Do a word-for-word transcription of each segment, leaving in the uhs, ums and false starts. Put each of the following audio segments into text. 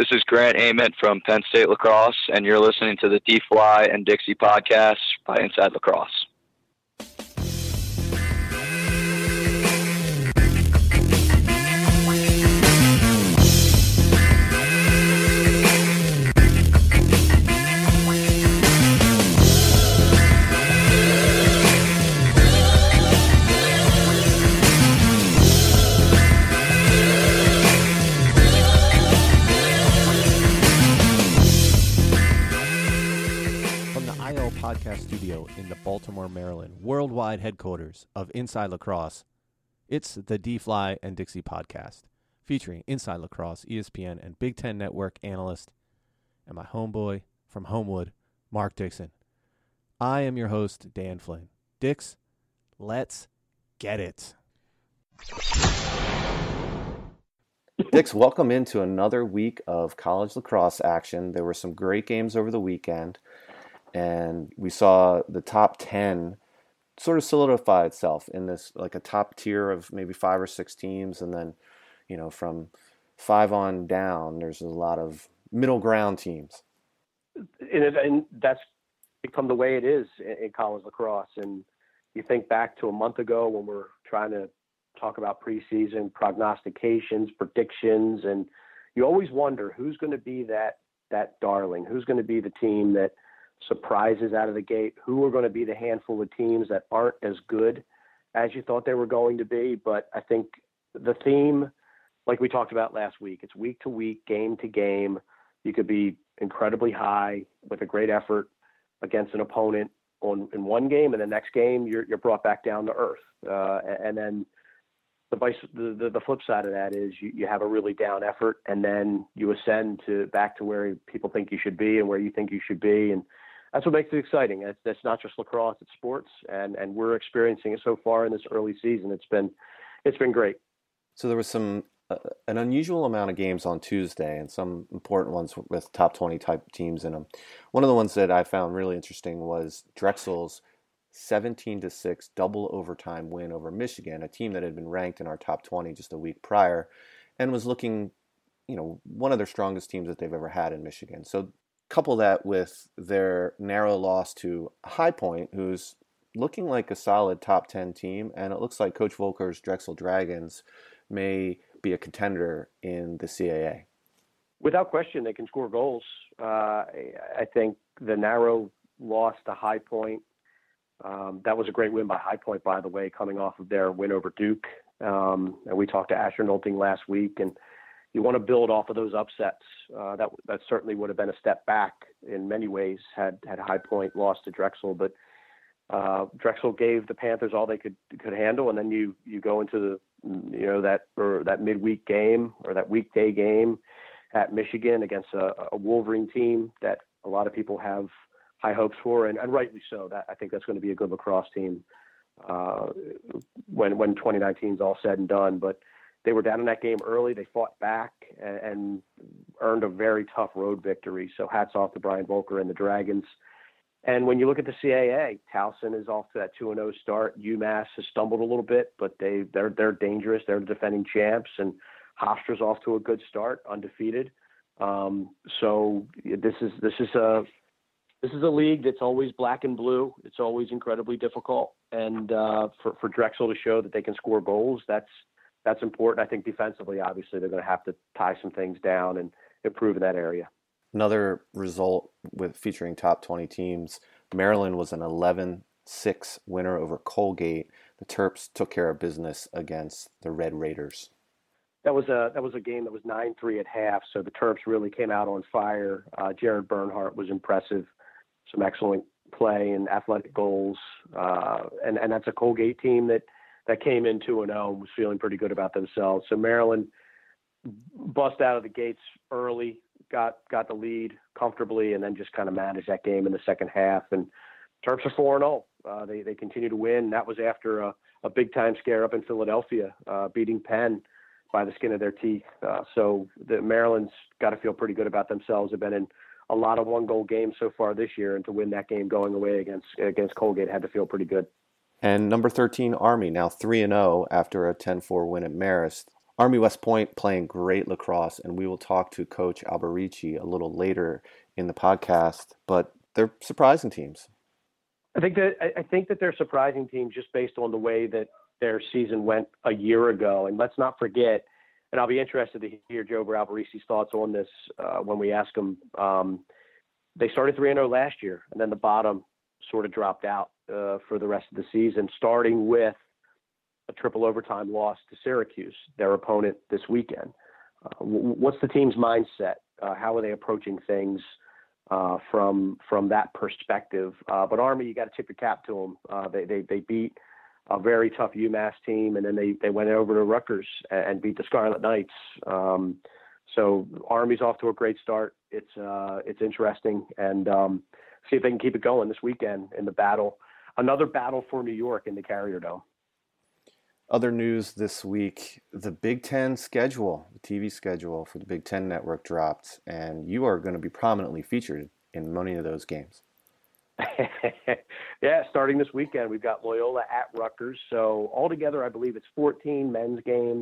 This is Grant Ament from Penn State Lacrosse, and you're listening to the D-Fly and Dixie podcast by Inside Lacrosse. Podcast studio in the Baltimore, Maryland, worldwide headquarters of Inside Lacrosse. It's the D-Fly and Dixie podcast, featuring Inside Lacrosse, E S P N, and Big Ten Network analyst, and my homeboy from Homewood, Mark Dixon. I am your host, Dan Flynn. Dix, let's get it. Dix, welcome into another week of college lacrosse action. There were some great games over the weekend. And we saw the top ten sort of solidify itself in this, like a top tier of maybe five or six teams. And then, you know, from five on down, there's a lot of middle ground teams. And, it, and that's become the way it is in, in college lacrosse. And you think back to a month ago when we're trying to talk about preseason prognostications, predictions, and you always wonder who's going to be that, that darling, who's going to be the team that surprises out of the gate, who are going to be the handful of teams that aren't as good as you thought they were going to be. But I think the theme, like we talked about last week, it's week to week, game to game. You could be incredibly high with a great effort against an opponent on in one game, and the next game you're you're brought back down to earth. Uh, and then the, vice, the the the flip side of that is you, you have a really down effort, and then you ascend to back to where people think you should be and where you think you should be. And that's what makes it exciting. It's, it's not just lacrosse, it's sports, and, and we're experiencing it so far in this early season. It's been it's been great. So there was some uh, an unusual amount of games on Tuesday, and some important ones with top twenty type teams in them. One of the ones that I found really interesting was Drexel's seventeen to six double overtime win over Michigan, a team that had been ranked in our top twenty just a week prior, and was looking, you know, one of their strongest teams that they've ever had in Michigan. So couple that with their narrow loss to High Point, who's looking like a solid top ten team, and it looks like Coach Volker's Drexel Dragons may be a contender in the C A A. Without question, they can score goals. Uh, I, I think the narrow loss to High Point, um, that was a great win by High Point, by the way, coming off of their win over Duke. Um, and we talked to Asher Nolting last week, and you want to build off of those upsets. Uh, that that certainly would have been a step back in many ways had had High Point lost to Drexel, but uh, Drexel gave the Panthers all they could could handle, and then you you go into the you know that or that midweek game or that weekday game at Michigan against a, a Wolverine team that a lot of people have high hopes for, and, and rightly so. That I think that's going to be a good lacrosse team uh, when when twenty nineteen is all said and done, but. They were down in that game early. They fought back and, and earned a very tough road victory. So hats off to Brian Volker and the Dragons. And when you look at the C A A, Towson is off to that two and oh start. UMass has stumbled a little bit, but they, they're, they're dangerous. They're the defending champs. And Hofstra's off to a good start, undefeated. Um, so this is this is a this is a league that's always black and blue. It's always incredibly difficult. And uh, for, for Drexel to show that they can score goals, that's That's important. I think defensively, obviously, they're going to have to tie some things down and improve in that area. Another result with featuring top twenty teams, Maryland was an eleven six winner over Colgate. The Terps took care of business against the Red Raiders. That was a that was a game that was nine three at half, so the Terps really came out on fire. Uh, Jared Bernhardt was impressive. Some excellent play and athletic goals. Uh, and, and that's a Colgate team that that came in two and oh and was feeling pretty good about themselves. So Maryland bust out of the gates early, got got the lead comfortably, and then just kind of managed that game in the second half. And Terps are four and oh. Uh, they they continue to win. That was after a, a big time scare up in Philadelphia, uh, beating Penn by the skin of their teeth. Uh, so the Maryland's got to feel pretty good about themselves. They've been in a lot of one goal games so far this year, and to win that game going away against against Colgate had to feel pretty good. And number thirteen, Army, now three and oh after a ten four win at Marist. Army West Point playing great lacrosse, and we will talk to Coach Alberici a little later in the podcast, but they're surprising teams. I think that I think that they're surprising teams just based on the way that their season went a year ago. And let's not forget, and I'll be interested to hear Joe Alberici's thoughts on this uh, when we ask him. Um, they started three and oh last year, and then the bottom sort of dropped out uh, for the rest of the season, starting with a triple overtime loss to Syracuse, their opponent this weekend. Uh, what's the team's mindset? Uh, how are they approaching things uh, from from that perspective? Uh, but Army, you got to tip your cap to them. Uh, they, they they beat a very tough UMass team, and then they they went over to Rutgers and, and beat the Scarlet Knights. Um, so Army's off to a great start. It's uh, it's interesting, and um, see if they can keep it going this weekend in the battle. Another battle for New York in the Carrier Dome. Other news this week, the Big Ten schedule, the T V schedule for the Big Ten Network dropped, and you are going to be prominently featured in many of those games. Yeah, starting this weekend, we've got Loyola at Rutgers. So altogether, I believe it's fourteen men's games,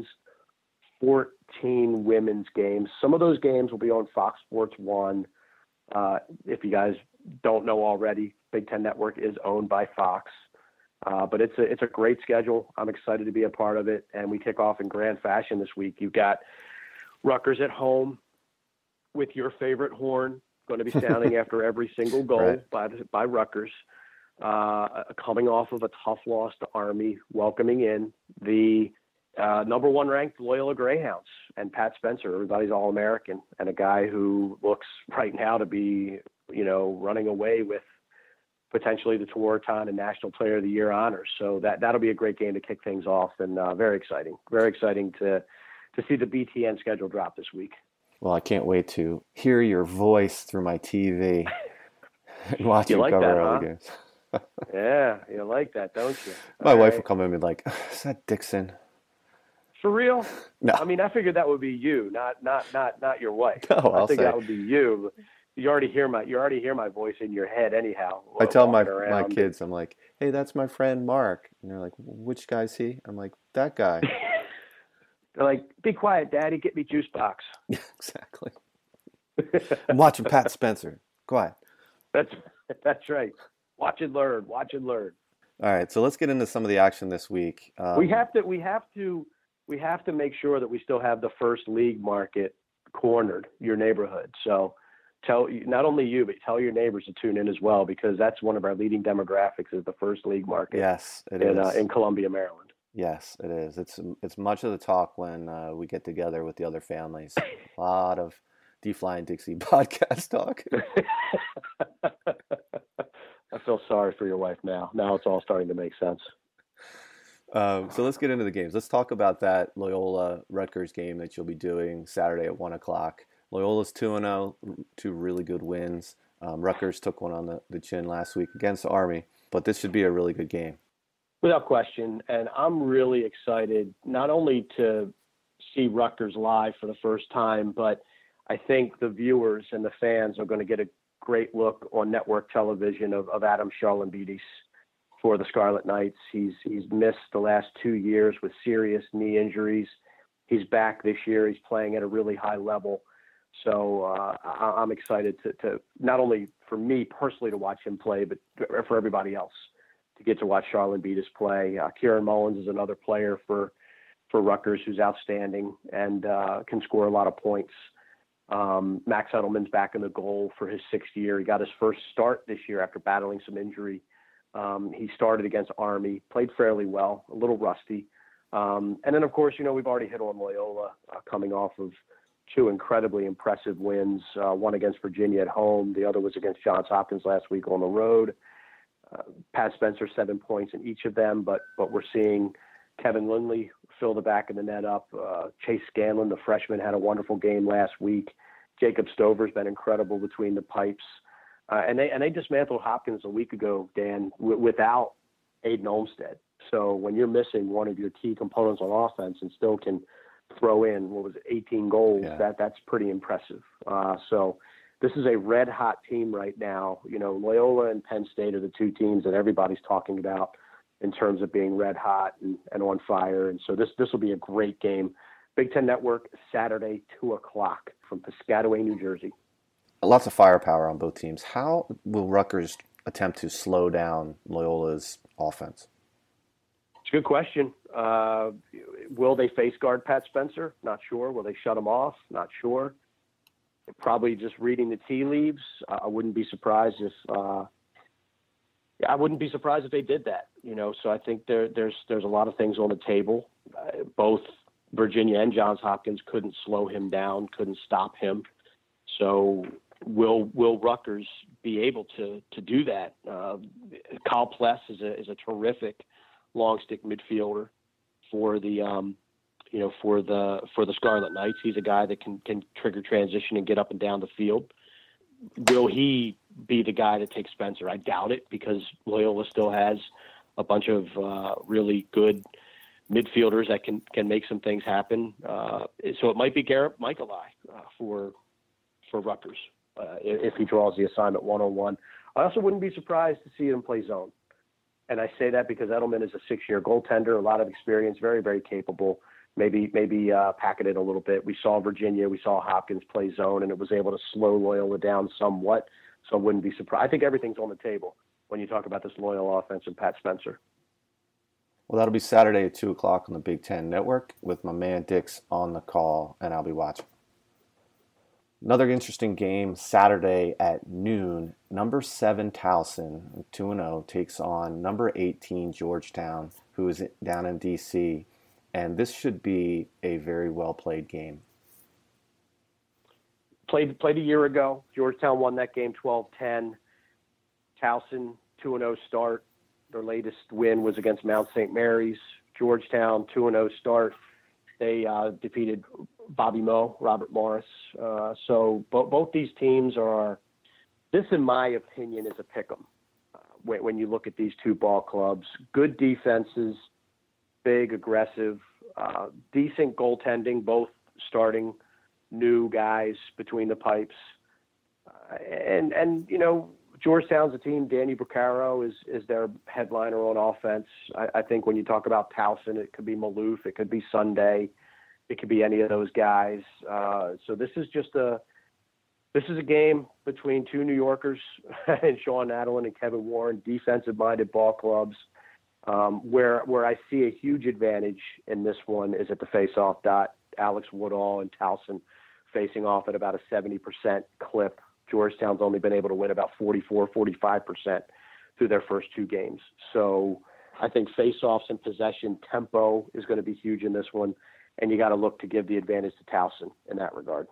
fourteen women's games. Some of those games will be on Fox Sports one. Uh, if you guys don't know already, Big Ten Network is owned by Fox. Uh, but it's a it's a great schedule. I'm excited to be a part of it, and we kick off in grand fashion this week. You've got Rutgers at home with your favorite horn, going to be sounding after every single goal right. by by Rutgers, uh, coming off of a tough loss to Army, welcoming in the uh, number one ranked Loyola Greyhounds and Pat Spencer, everybody's All-American, and a guy who looks right now to be, you know, running away with potentially the Tewaaraton and National Player of the Year honors. So that, that'll be a great game to kick things off, and uh, very exciting. Very exciting to to see the B T N schedule drop this week. Well, I can't wait to hear your voice through my T V and watch you, you like cover that, early huh? games. Yeah, you like that, don't you? My All wife right. will come in and be like, is that Dixon? For real? No. I mean, I figured that would be you, not not not not your wife. No, I I'll think say. that would be you. You already hear my you already hear my voice in your head anyhow. I tell my around. my kids, I'm like, hey, that's my friend Mark. And they're like, which guy's he? I'm like, that guy. They're like, be quiet, Daddy, get me juice box. Yeah, exactly. I'm watching Pat Spencer. Quiet. That's that's right. Watch and learn. Watch and learn. All right, so let's get into some of the action this week. Um, we have to we have to we have to make sure that we still have the first league market cornered, your neighborhood. So tell not only you, but tell your neighbors to tune in as well, because that's one of our leading demographics is the first league market. Yes, it in, is. Uh, in Columbia, Maryland. Yes, it is. It's it's much of the talk when uh, we get together with the other families. A lot of D-Fly and Dixie podcast talk. I feel sorry for your wife now. Now it's all starting to make sense. Um, so let's get into the games. Let's talk about that Loyola Rutgers game that you'll be doing Saturday at one o'clock. Loyola's two and oh, two really good wins. Um, Rutgers took one on the, the chin last week against Army, but this should be a really good game. Without question, and I'm really excited not only to see Rutgers live for the first time, but I think the viewers and the fans are going to get a great look on network television of, of Adam Charlambides for the Scarlet Knights. He's he's missed the last two years with serious knee injuries. He's back this year. He's playing at a really high level. So uh, I'm excited to, to not only for me personally to watch him play, but for everybody else to get to watch Charlambides play. Uh, Kieran Mullins is another player for for Rutgers who's outstanding and uh, can score a lot of points. Um, Max Edelman's back in the goal for his sixth year. He got his first start this year after battling some injury. Um, he started against Army, played fairly well, a little rusty. Um, and then, of course, you know, we've already hit on Loyola uh, coming off of two incredibly impressive wins, uh, one against Virginia at home. The other was against Johns Hopkins last week on the road. Uh, Pat Spencer, seven points in each of them, but but we're seeing Kevin Lindley fill the back of the net up. Uh, Chase Scanlon, the freshman, had a wonderful game last week. Jacob Stover's been incredible between the pipes. Uh, and they and they dismantled Hopkins a week ago, Dan, w- without Aiden Olmstead. So when you're missing one of your key components on offense and still can throw in, what was it, eighteen goals, yeah. that that's pretty impressive. Uh, so this is a red-hot team right now. You know, Loyola and Penn State are the two teams that everybody's talking about in terms of being red-hot and, and on fire. And so this this will be a great game Big Ten Network, Saturday, two o'clock from Piscataway, New Jersey. Lots of firepower on both teams. How will Rutgers attempt to slow down Loyola's offense? It's a good question. Uh, will they face guard Pat Spencer? Not sure. Will they shut him off? Not sure. Probably just reading the tea leaves. Uh, I wouldn't be surprised if uh, I wouldn't be surprised if they did that. You know, so I think there, there's there's a lot of things on the table. Uh, both Virginia and Johns Hopkins couldn't slow him down, couldn't stop him. So will will Rutgers be able to to do that? Uh, Kyle Pless is a is a terrific long stick midfielder for the um, you know for the for the Scarlet Knights. He's a guy that can can trigger transition and get up and down the field. Will he be the guy that takes Spencer? I doubt it, because Loyola still has a bunch of uh, really good midfielders that can can make some things happen. Uh, so it might be Garrett Michaeli uh, for for Rutgers uh, if he draws the assignment one on one. I also wouldn't be surprised to see him play zone. And I say that because Edelman is a six-year goaltender, a lot of experience, very, very capable. Maybe maybe uh, pack it in a little bit. We saw Virginia, we saw Hopkins play zone, and it was able to slow Loyola down somewhat. So I wouldn't be surprised. I think everything's on the table when you talk about this Loyola offense and Pat Spencer. Well, that'll be Saturday at two o'clock on the Big Ten Network with my man Dix on the call, and I'll be watching. Another interesting game Saturday at noon. Number seven Towson, two and oh, takes on number eighteen Georgetown, who is down in D C, and this should be a very well-played game. Played played a year ago. Georgetown won that game twelve ten. Towson, two and oh start. Their latest win was against Mount Saint Mary's. Georgetown, two and oh start. They uh, defeated Bobby Moe, Robert Morris. Uh, so bo- both these teams are, this in my opinion is a pick 'em. Uh, when, when you look at these two ball clubs, good defenses, big, aggressive, uh, decent goaltending, both starting new guys between the pipes. Uh, and, and, you know, Georgetown's a team. Danny Brucaro is, is their headliner on offense. I, I think when you talk about Towson, it could be Maloof, it could be Sunday, it could be any of those guys. Uh, so this is just a this is a game between two New Yorkers and Sean Adelin and Kevin Warren, defensive-minded ball clubs. Um, where where I see a huge advantage in this one is at the face-off dot. Alex Woodall and Towson facing off at about a seventy percent clip. Georgetown's only been able to win about forty-four, forty-five percent through their first two games. So I think face-offs and possession tempo is going to be huge in this one, and you got to look to give the advantage to Towson in that regard.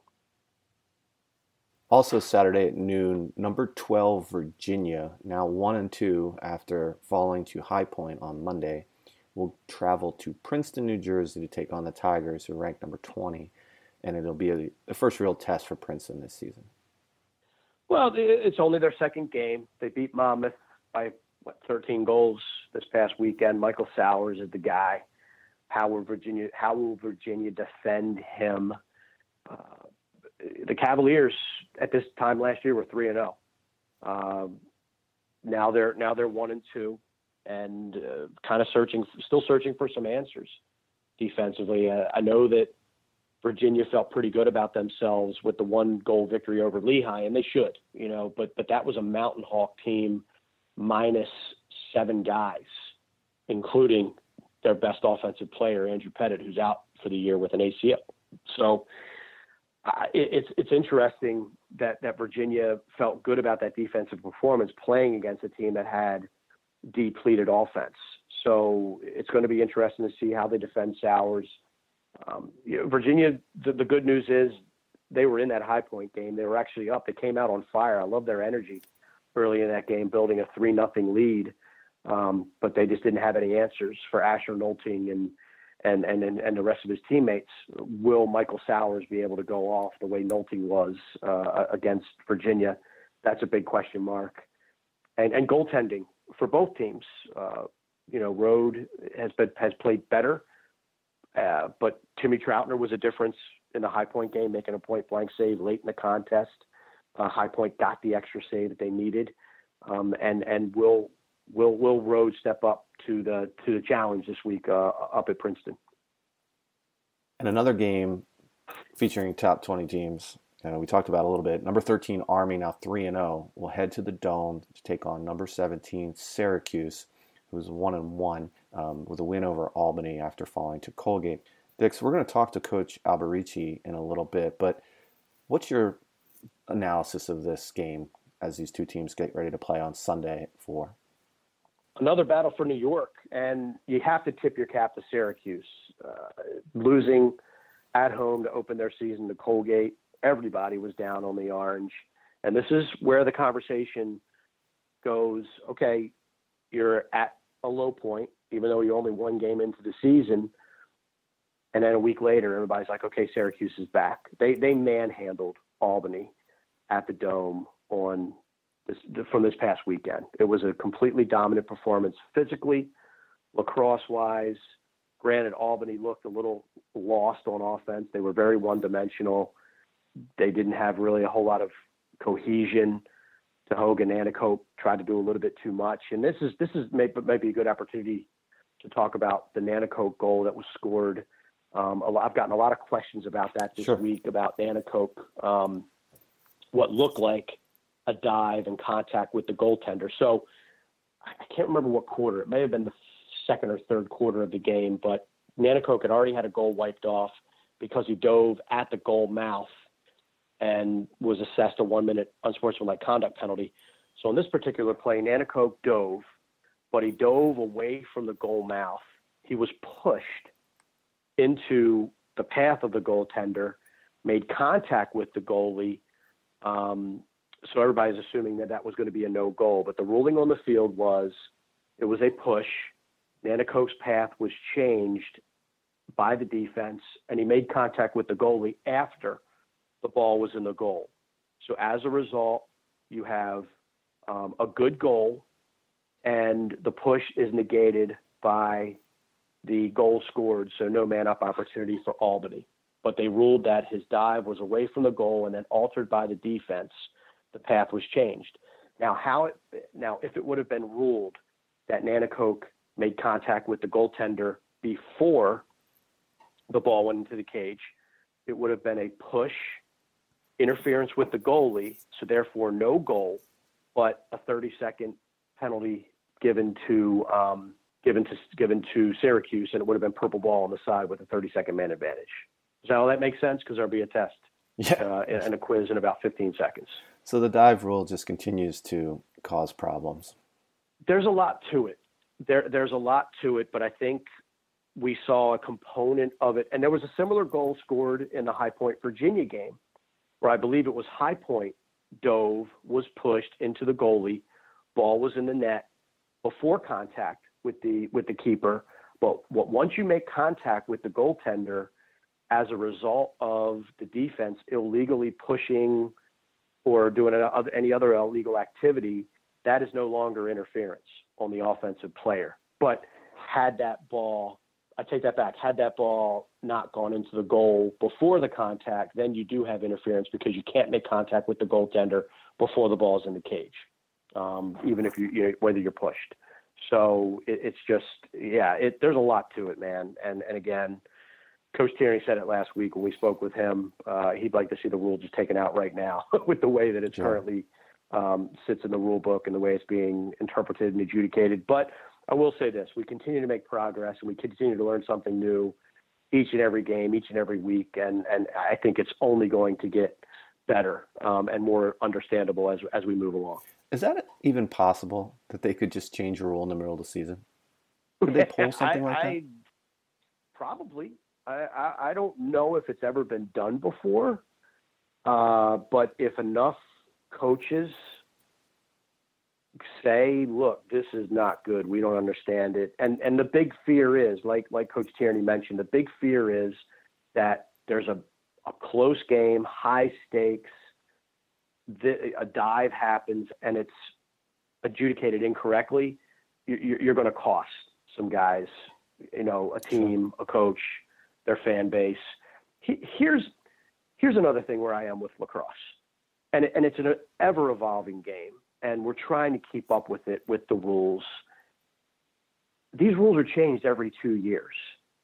Also Saturday at noon, number twelve Virginia, now one and two after falling to High Point on Monday, will travel to Princeton, New Jersey to take on the Tigers, who are ranked number twenty, and it'll be a, the first real test for Princeton this season. Well, it's only their second game. They beat Monmouth by, what, thirteen goals this past weekend. Michael Sowers is the guy. How will Virginia, how will Virginia defend him? Uh, the Cavaliers at this time last year were three and oh. Um, now they're now they're one and two, and uh, kind of searching, still searching for some answers defensively. Uh, I know that Virginia felt pretty good about themselves with the one goal victory over Lehigh, and they should, you know, but, but that was a Mountain Hawk team minus seven guys, including their best offensive player, Andrew Pettit, who's out for the year with an A C L. So uh, it, it's, it's interesting that, that Virginia felt good about that defensive performance playing against a team that had depleted offense. So it's going to be interesting to see how they defend Sowers. Um, you know, Virginia, the, the good news is they were in that High Point game. They were actually up. They came out on fire. I love their energy early in that game, building a three nothing lead. Um, but they just didn't have any answers for Asher Nolting and, and, and, and the rest of his teammates. Will Michael Sowers be able to go off the way Nolting was uh, against Virginia? That's a big question mark. And, and goaltending for both teams. Uh, you know, Rode has been, has played better. Uh, but Timmy Troutner was a difference in the High Point game, making a point-blank save late in the contest. Uh, High Point got the extra save that they needed, um, and and will will will Rhodes step up to the to the challenge this week uh, up at Princeton? And another game featuring top twenty teams, uh, we talked about a little bit. Number thirteen, Army, now three and oh, will head to the Dome to take on number seventeen, Syracuse, who's one and one um, with a win over Albany after falling to Colgate. Dix, we're going to talk to Coach Alberici in a little bit, but what's your analysis of this game as these two teams get ready to play on Sunday at four? Another battle for New York, and you have to tip your cap to Syracuse. Uh, losing at home to open their season to Colgate, everybody was down on the Orange. And this is where the conversation goes, okay, you're at a low point, even though you're only one game into the season. And then a week later, everybody's like, okay, Syracuse is back. They they manhandled Albany at the Dome on this, from this past weekend. It was a completely dominant performance physically, lacrosse-wise. Granted, Albany looked a little lost on offense. They were very one-dimensional. They didn't have really a whole lot of cohesion. Tahoe and Nanticoke tried to do a little bit too much. And this is this is maybe, maybe a good opportunity to talk about the Nanticoke goal that was scored. Um, a lot, I've gotten a lot of questions about that this Sure. week, about Nanticoke, um, what looked like a dive and contact with the goaltender. So I can't remember what quarter. It may have been the second or third quarter of the game, but Nanticoke had already had a goal wiped off because he dove at the goal mouth and was assessed a one-minute unsportsmanlike conduct penalty. So in this particular play, Nanticoke dove, but he dove away from the goal mouth. He was pushed into the path of the goaltender, made contact with the goalie. Um, so everybody's assuming that that was going to be a no goal. But the ruling on the field was it was a push. Nanticoke's path was changed by the defense, and he made contact with the goalie after the ball was in the goal. So as a result, you have um, a good goal, and the push is negated by the goal scored, so no man-up opportunity for Albany. But they ruled that his dive was away from the goal and then altered by the defense. The path was changed. Now, how it, now if it would have been ruled that Nanticoke made contact with the goaltender before the ball went into the cage, it would have been a push, interference with the goalie, so therefore no goal, but a thirty-second penalty given to um, given to given to Syracuse, and it would have been purple ball on the side with a thirty-second man advantage. Does that all that make sense? Because there'll be a test Yeah. uh, and a quiz in about fifteen seconds. So the dive rule just continues to cause problems. There's a lot to it. There, there's a lot to it, but I think we saw a component of it. And there was a similar goal scored in the High Point, Virginia game, where I believe it was High Point dove, was pushed into the goalie, ball was in the net before contact with the with the keeper. But what, once you make contact with the goaltender, as a result of the defense illegally pushing or doing any other illegal activity, that is no longer interference on the offensive player. But had that ball, I take that back, had that ball not gone into the goal before the contact, then you do have interference because you can't make contact with the goaltender before the ball's in the cage, um, even if you, you know, whether you're pushed. So it, it's just, yeah, it, there's a lot to it, man. And, and again, Coach Tierney said it last week when we spoke with him. Uh, he'd like to see the rule just taken out right now with the way that it Sure. currently um, sits in the rule book and the way it's being interpreted and adjudicated. But I will say this, we continue to make progress and we continue to learn something new each and every game, each and every week. And, and I think it's only going to get better um, and more understandable as, as we move along. Is that even possible that they could just change a rule in the middle of the season? Could they pull something I, like that? I, probably. I, I, I don't know if it's ever been done before, uh, but if enough coaches say, look, this is not good, we don't understand it. And and the big fear is, like like Coach Tierney mentioned, the big fear is that there's a, a close game, high stakes, the, a dive happens and it's adjudicated incorrectly, you, you're going to cost some guys, you know, a team, a coach, their fan base. He, here's here's another thing where I am with lacrosse, and and it's an ever evolving game, and we're trying to keep up with it with the rules. These rules are changed every two years,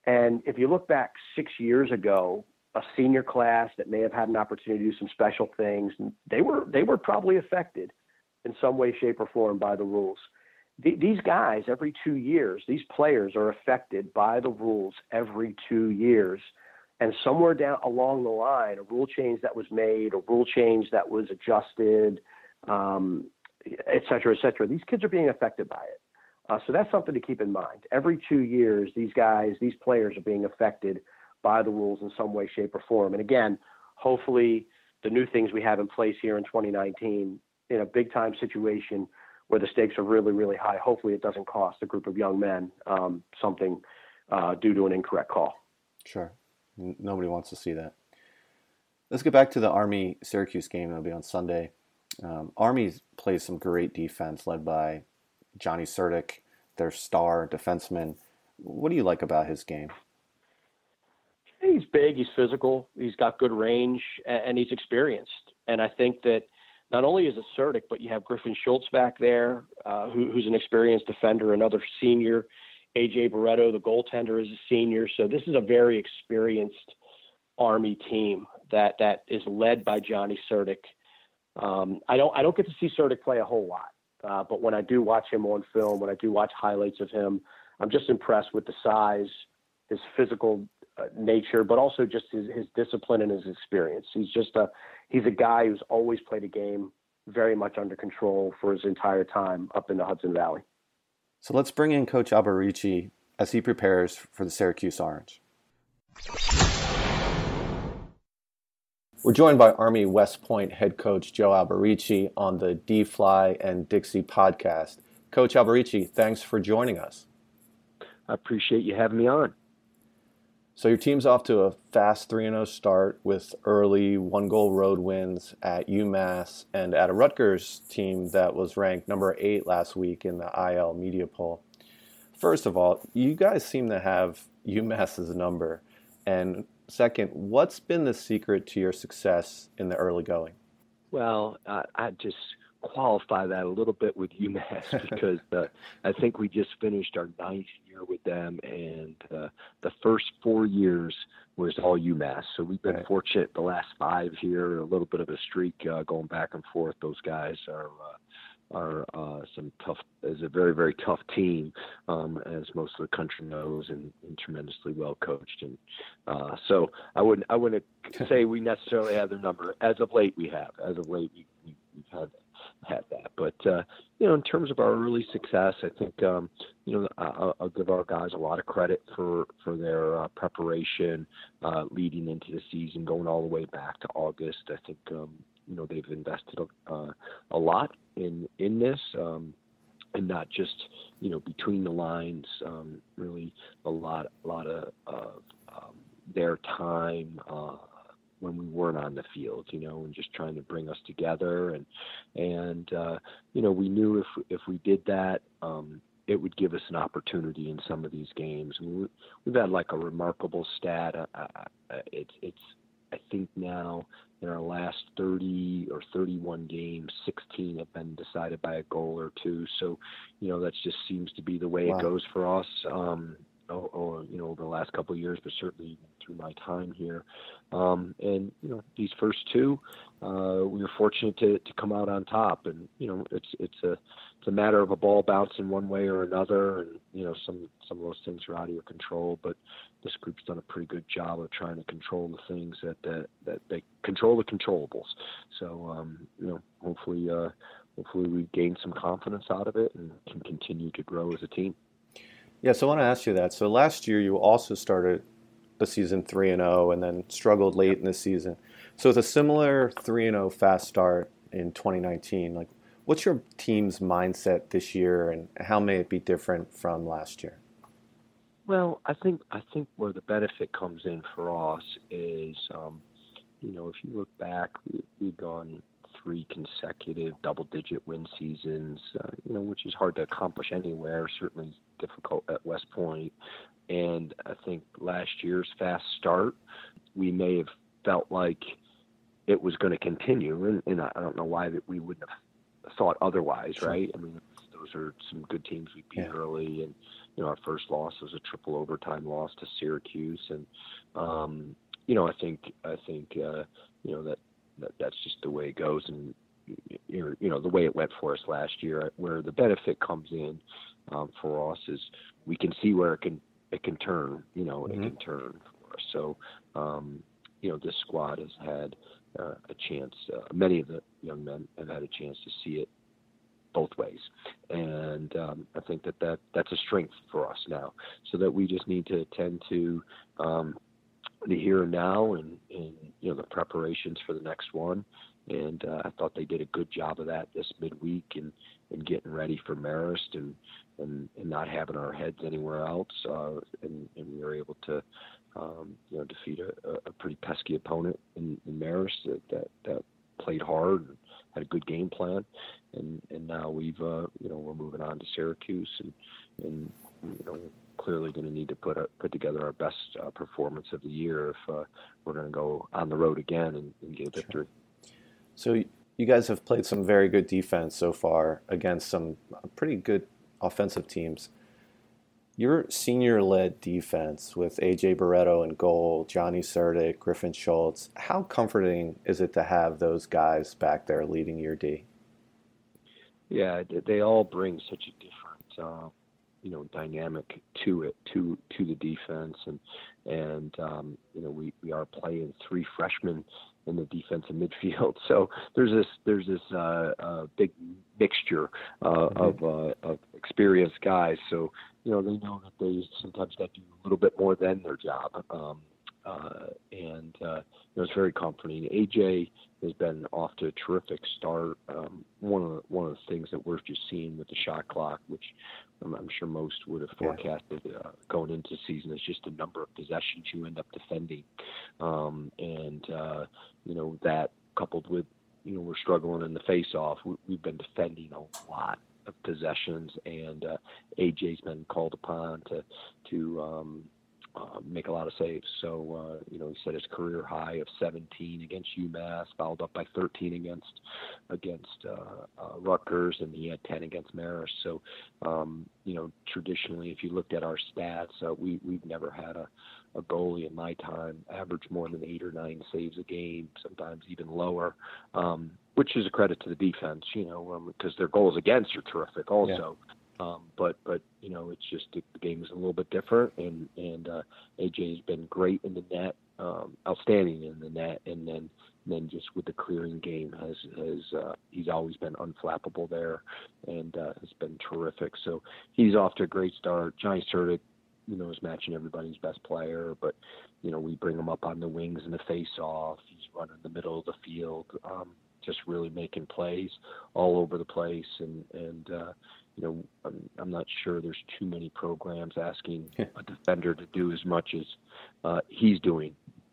And if you look back six years ago, a senior class that may have had an opportunity to do some special things, they were they were probably affected in some way, shape, or form by the rules. The, these guys, every two years, these players are affected by the rules every two years. And somewhere down along the line, a rule change that was made, a rule change that was adjusted, um, et cetera, et cetera, these kids are being affected by it. Uh, so that's something to keep in mind. Every two years, these guys, these players are being affected by the rules in some way, shape, or form. And again, hopefully the new things we have in place here in twenty nineteen, in a big-time situation where the stakes are really, really high, hopefully it doesn't cost a group of young men um, something uh, due to an incorrect call. Sure. N- nobody wants to see that. Let's get back to the Army-Syracuse game. That'll be on Sunday. Um, Army plays some great defense led by Johnny Surdick, their star defenseman. What do you like about his game? He's big, he's physical, he's got good range, and he's experienced. And I think that not only is it Surdick, but you have Griffin Schultz back there, uh, who, who's an experienced defender, another senior. A J Barretto, the goaltender, is a senior. So this is a very experienced Army team that that is led by Johnny Surdick. Um, I don't I don't get to see Surdick play a whole lot, uh, but when I do watch him on film, when I do watch highlights of him, I'm just impressed with the size, his physical uh, nature, but also just his, his discipline and his experience. He's just a he's a guy who's always played a game very much under control for his entire time up in the Hudson Valley. So let's bring in Coach Alberici as he prepares for the Syracuse Orange. We're joined by Army West Point head coach Joe Alberici on the D-Fly and Dixie podcast. Coach Alberici, thanks for joining us. I appreciate you having me on. So your team's off to a fast three and oh start with early one-goal road wins at UMass and at a Rutgers team that was ranked number eight last week in the I L media poll. First of all, you guys seem to have UMass's number. And second, what's been the secret to your success in the early going? Well, uh, I just qualify that a little bit with UMass because uh, I think we just finished our ninth year with them, and uh, the first four years was all UMass. So we've been right. fortunate the last five here, a little bit of a streak uh, going back and forth. Those guys are uh, are uh, some tough, is a very, very tough team, um, as most of the country knows, and, and tremendously well coached. And uh, so I wouldn't, I wouldn't say we necessarily have their number. As of late, we have. As of late, we, we, we've had had that. But uh, you know, in terms of our early success, I think um, you know I'll, I'll give our guys a lot of credit for for their uh, preparation uh, leading into the season, going all the way back to August. I think. Um, You know, they've invested uh, a lot in in this, um, and not just you know between the lines. Um, really, a lot a lot of uh, um, their time uh, when we weren't on the field. You know, and just trying to bring us together. And and uh, you know, we knew if if we did that, um, it would give us an opportunity in some of these games. We, we've had like a remarkable stat. Uh, uh, it's it's I think now. In our last thirty or thirty-one games, sixteen have been decided by a goal or two. So, you know, that just seems to be the way wow. it goes for us, um, or, or, you know, over the last couple of years, but certainly through my time here. Um, and, you know, these first two, uh, we were fortunate to, to come out on top. And, you know, it's it's a it's a matter of a ball bouncing one way or another. And, you know, some, some of those things are out of your control. But this group's done a pretty good job of trying to control the things that that, that they control the controllables. So, um, you know, hopefully, uh, hopefully we gain some confidence out of it and can continue to grow as a team. Yeah, so I want to ask you that. So last year you also started the season three and oh and then struggled late yep. in the season. So with a similar three and oh fast start in twenty nineteen, like what's your team's mindset this year and how may it be different from last year? Well, I think I think where the benefit comes in for us is, um, you know, if you look back, we, we've gone three consecutive double-digit win seasons, uh, you know, which is hard to accomplish anywhere, certainly difficult at West Point. And I think last year's fast start, we may have felt like it was going to continue, and, and I don't know why that we wouldn't have thought otherwise, right? I mean, those those are some good teams we beat Yeah. early. And, you know, our first loss was a triple overtime loss to Syracuse. And, um, you know, I think, I think, uh, you know, that, that that's just the way it goes. And, you know, the way it went for us last year, where the benefit comes in um, for us is we can see where it can, it can turn, you know, mm-hmm. it can turn for us. So, um, you know, this squad has had uh, a chance, uh, many of the young men have had a chance to see it both ways. And um, I think that, that that's a strength for us now, so that we just need to attend to um, the here and now and, and, you know, the preparations for the next one. And uh, I thought they did a good job of that this midweek and, and getting ready for Marist and, and, and not having our heads anywhere else. Uh, and, and we were able to, um, you know, defeat a, a pretty pesky opponent in, in Marist that, that, that played hard and had a good game plan. And, and now we've, uh, you know, we're moving on to Syracuse and, and you know, clearly going to need to put a, put together our best uh, performance of the year if uh, we're going to go on the road again and, and get a victory. Sure. So you guys have played some very good defense so far against some pretty good offensive teams. Your senior-led defense with A J Barretto in goal, Johnny Surdick, Griffin Schultz, how comforting is it to have those guys back there leading your D? Yeah, they all bring such a different, uh, you know, dynamic to it, to to the defense, and and um, you know, we, we are playing three freshmen in the defensive midfield, so there's this there's this uh, uh, big mixture uh, mm-hmm. of uh, of experienced guys. So you know, they know that they sometimes got to do a little bit more than their job, um, uh, and uh, you know, it's very comforting. A J has been off to a terrific start. Um, one of the, one of the things that we're just seeing with the shot clock, which I'm, I'm sure most would have forecasted uh, going into the season, is just the number of possessions you end up defending, um, and uh, you know, that coupled with, you know, we're struggling in the face-off. We, we've been defending a lot of possessions, and uh, A J's been called upon to to um, uh, make a lot of saves. So, uh, you know, he set his career high of seventeen against UMass, followed up by thirteen against against uh, uh, Rutgers, and he had ten against Marist. So, um, you know, traditionally, if you looked at our stats, uh, we, we've never had a, a goalie in my time average more than eight or nine saves a game, sometimes even lower, um, which is a credit to the defense, you know, because um, their goals against are terrific also. Yeah. Um, but, but, you know, it's just the, the game is a little bit different, and, and uh, A J's been great in the net, um, outstanding in the net, and then and then just with the clearing game has, has uh, he's always been unflappable there, and uh, has been terrific. So he's off to a great start. Johnny Surdick, you know, is matching everybody's best player, but, you know, we bring him up on the wings in the face-off. He's running the middle of the field, um, just really making plays all over the place, and, and uh, you know, I'm, I'm not sure there's too many programs asking a defender to do as much as uh, he's doing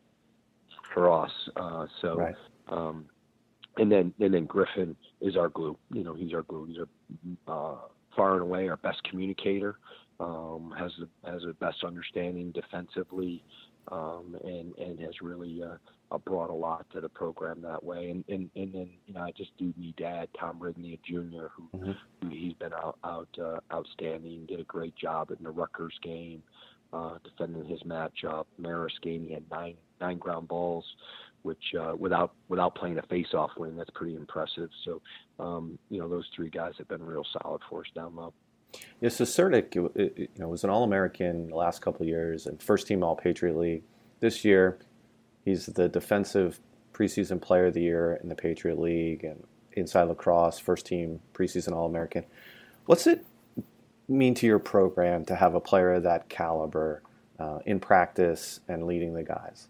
for us. Uh, so, right. um, and then and then Griffin is our glue. You know, he's our glue. He's our uh, far and away our best communicator. Um, has the has the best understanding defensively, um, and and has really uh, uh, brought a lot to the program that way. And, and and then, you know, I just do need to add Tom Rigney, a junior, who, mm-hmm. who he's been out out uh, outstanding. Did a great job in the Rutgers game, uh, defending his matchup. Marist game, he had nine nine ground balls, which uh, without without playing a face-off wing, that's pretty impressive. So, um, you know, those three guys have been real solid for us down low. Yeah, so Surdick, you know, was an All-American the last couple of years and first-team All-Patriot League. This year, he's the defensive preseason player of the year in the Patriot League and Inside Lacrosse, first-team preseason All-American. What's it mean to your program to have a player of that caliber uh, in practice and leading the guys?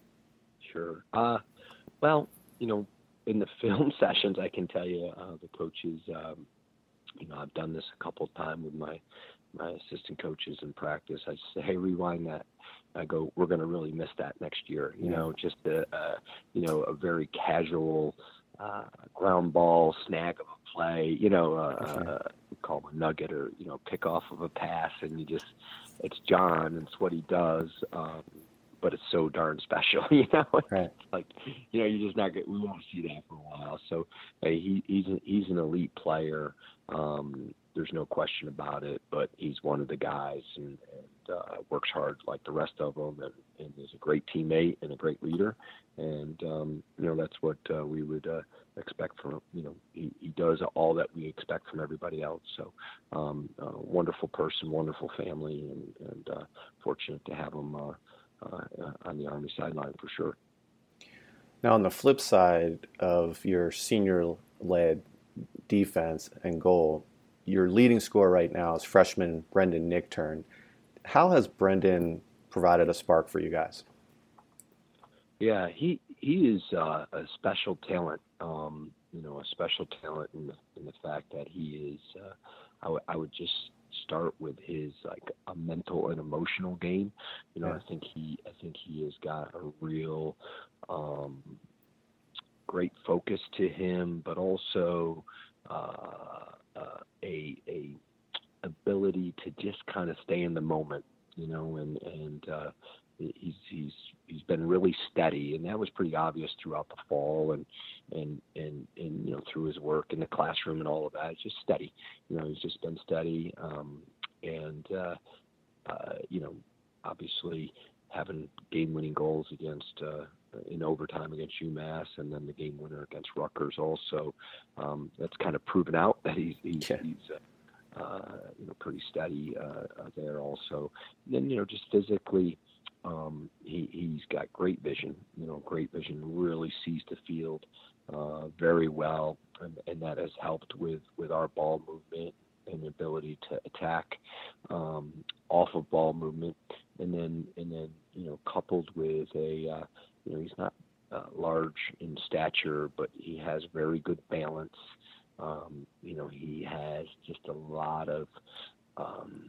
Sure. Uh, well, you know, in the film sessions, I can tell you uh, the coaches um, – you know, I've done this a couple of times with my, my assistant coaches in practice. I just say, hey, rewind that. I go, we're going to really miss that next year. You yeah. know, just a, uh, you know, a very casual uh, ground ball snag of a play, you know, uh, okay. uh, we call him a nugget, or, you know, pick off of a pass, and you just, it's John, and it's what he does. Um, but it's so darn special, you know. Right. It's like, you know, you just not get. We won't see that for a while. So hey, he he's a, he's an elite player. Um, there's no question about it. But he's one of the guys, and, and uh, works hard like the rest of them, and, and is a great teammate and a great leader. And um, you know, that's what uh, we would uh, expect from, you know, he, he does all that we expect from everybody else. So um, uh, wonderful person, wonderful family, and, and uh, fortunate to have him uh, uh, on the Army sideline for sure. Now, on the flip side of your senior-led defense and goal, your leading scorer right now is freshman Brendan Nichtern. How has Brendan provided a spark for you guys? Yeah, he he is uh, a special talent. Um, you know, a special talent in the in the fact that he is. Uh, I, w- I would just start with his like a mental and emotional game. You know, Yeah. I think he I think he has got a real um, great focus to him, but also uh, uh, a a ability to just kind of stay in the moment. You know, and and uh, he's he's he's been really steady, and that was pretty obvious throughout the fall, and and and and you know, through his work in the classroom and all of that. It's just steady. You know, he's just been steady, um, and uh, uh, you know, obviously having game-winning goals against uh, in overtime against UMass, and then the game winner against Rutgers also. Um, that's kind of proven out that he's he's, Yeah. he's uh, uh, you know, pretty steady uh, uh, there also. And then, you know, just physically, um, he, he's got great vision, you know, great vision, really sees the field uh, very well. And, and that has helped with, with our ball movement and ability to attack um, off of ball movement. And then, and then, you know, coupled with a, uh, you know, he's not uh, large in stature, but he has very good balance. Um, you know, he has just a lot of um,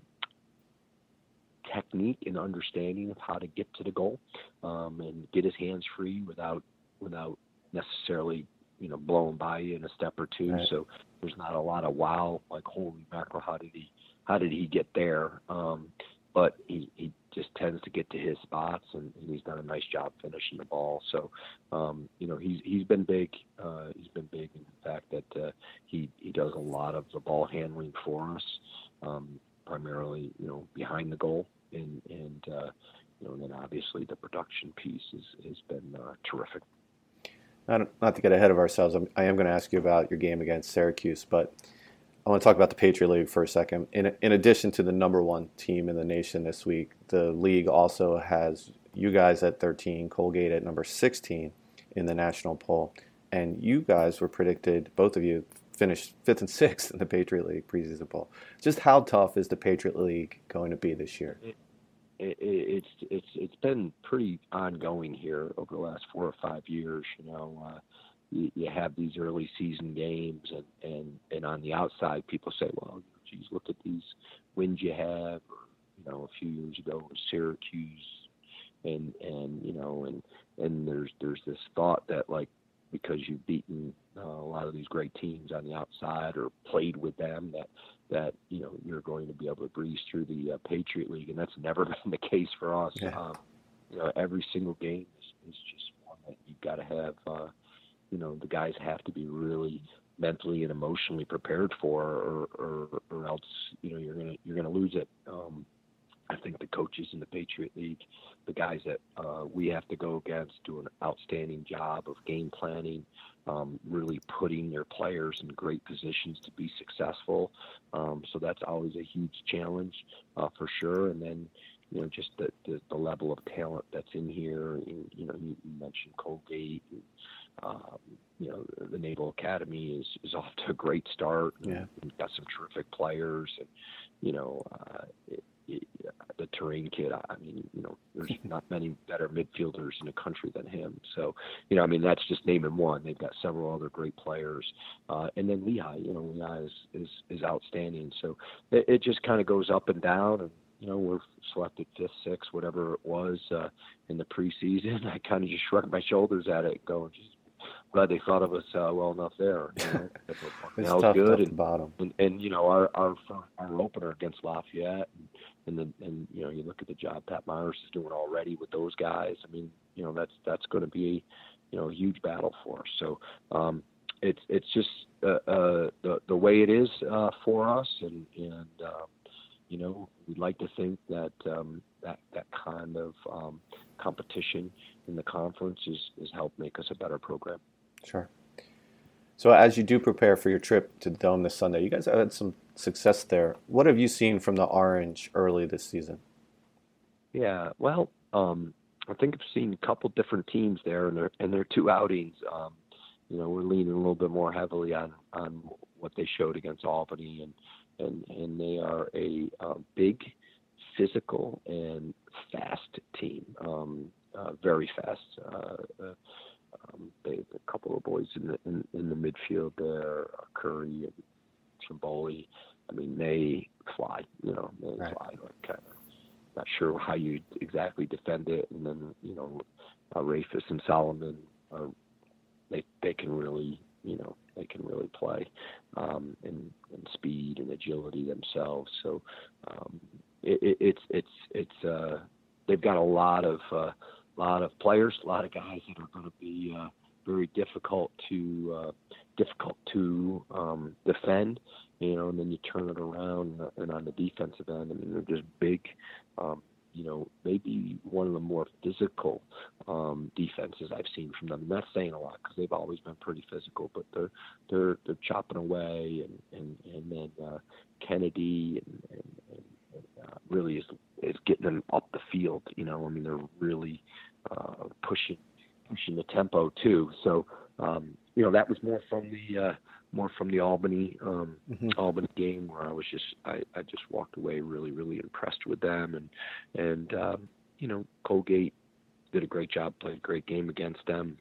technique and understanding of how to get to the goal um, and get his hands free without without necessarily, you know, blowing by you in a step or two. Right. So there's not a lot of wow, like, holy mackerel, how did he how did he get there? Um, but he, he just tends to get to his spots, and, and he's done a nice job finishing the ball. So, um, you know, he's he's been big. Uh, he's been big in the fact that uh, he he does a lot of the ball handling for us, um, primarily, you know, behind the goal, and and uh, you know, and then obviously the production piece is, has been uh, terrific. Not, not to get ahead of ourselves, I'm, I am going to ask you about your game against Syracuse, but I want to talk about the Patriot League for a second. In, in addition to the number one team in the nation this week, the league also has you guys at thirteen, Colgate at number sixteen in the national poll. And you guys were predicted, both of you, finished fifth and sixth in the Patriot League preseason poll. Just how tough is the Patriot League going to be this year? It, it, it's it's it's been pretty ongoing here over the last four or five years. You know, uh, you, you have these early season games, and, and, and on the outside, people say, well, geez, look at these wins you have. Or, you know, a few years ago with Syracuse, and and you know, and and there's there's this thought that, like, because you've beaten uh, a lot of these great teams on the outside or played with them, that that you know, you're going to be able to breeze through the uh, Patriot League, and that's never been the case for us. Yeah. Um, you know, every single game is, is just one that you've got to have. Uh, you know, the guys have to be really mentally and emotionally prepared for, or or, or else, you know, you're gonna you're gonna lose it. Um, I think the coaches in the Patriot League, the guys that uh, we have to go against, do an outstanding job of game planning, um, really putting their players in great positions to be successful. Um, so that's always a huge challenge uh, for sure. And then, you know, just the, the, the level of talent that's in here. You, you know, you mentioned Colgate. And, um, you know, the Naval Academy is, is off to a great start. Yeah. We've got some terrific players, and, you know, uh, it, it, the Terrain kid, I mean, you know, there's not many better midfielders in the country than him. So, you know, I mean, that's just naming one. They've got several other great players. Uh, and then Lehigh, you know, Lehigh is, is, is outstanding. So it, it just kind of goes up and down. And, you know, we're selected fifth, sixth, whatever it was uh, in the preseason. I kind of just shrugged my shoulders at it, going, just glad they thought of us uh, well enough there. You know? It's that was tough, good. tough and, to bottom. and, and, you know, our, our our opener against Lafayette, and and then and you know you look at the job Pat Myers is doing already with those guys. I mean, you know that's that's going to be you know a huge battle for us. So um, it's it's just uh, uh, the the way it is uh, for us, and and um, you know we'd like to think that um, that that kind of um, competition in the conference is is helped make us a better program. Sure. So as you do prepare for your trip to the Dome this Sunday, you guys have had some success there. What have you seen from the Orange early this season? Yeah, well, um, I think I've seen a couple different teams there, and their and their two outings. Um, you know, we're leaning a little bit more heavily on, on what they showed against Albany, and and, and they are a uh, big, physical, and fast team. Um, uh, very fast. Uh, uh, Um, they, a couple of boys in the in, in the midfield there, uh, Curry and Trimboli. I mean, they fly. You know, they right. fly. Like, kind of, not sure how you exactly defend it. And then you know, uh, Rafis and Solomon are they they can really you know they can really play um, in, in speed and agility themselves. So um, it, it, it's it's it's uh, they've got a lot of. Uh, A lot of players, a lot of guys that are going to be uh, very difficult to uh, difficult to um, defend, you know. And then you turn it around, and on the defensive end, I mean, they're just big. Um, you know, maybe one of the more physical um, defenses I've seen from them. And that's saying a lot because they've always been pretty physical, but they're they're they're chopping away, and and and then uh, Kennedy and, and, and uh, really is is getting them up the field. You know, I mean, they're really uh, pushing pushing the tempo too. So um, you know, that was more from the uh, more from the Albany um, mm-hmm. Albany game where I was just I, I just walked away really really impressed with them, and and um, you know, Colgate did a great job, played a great game against them,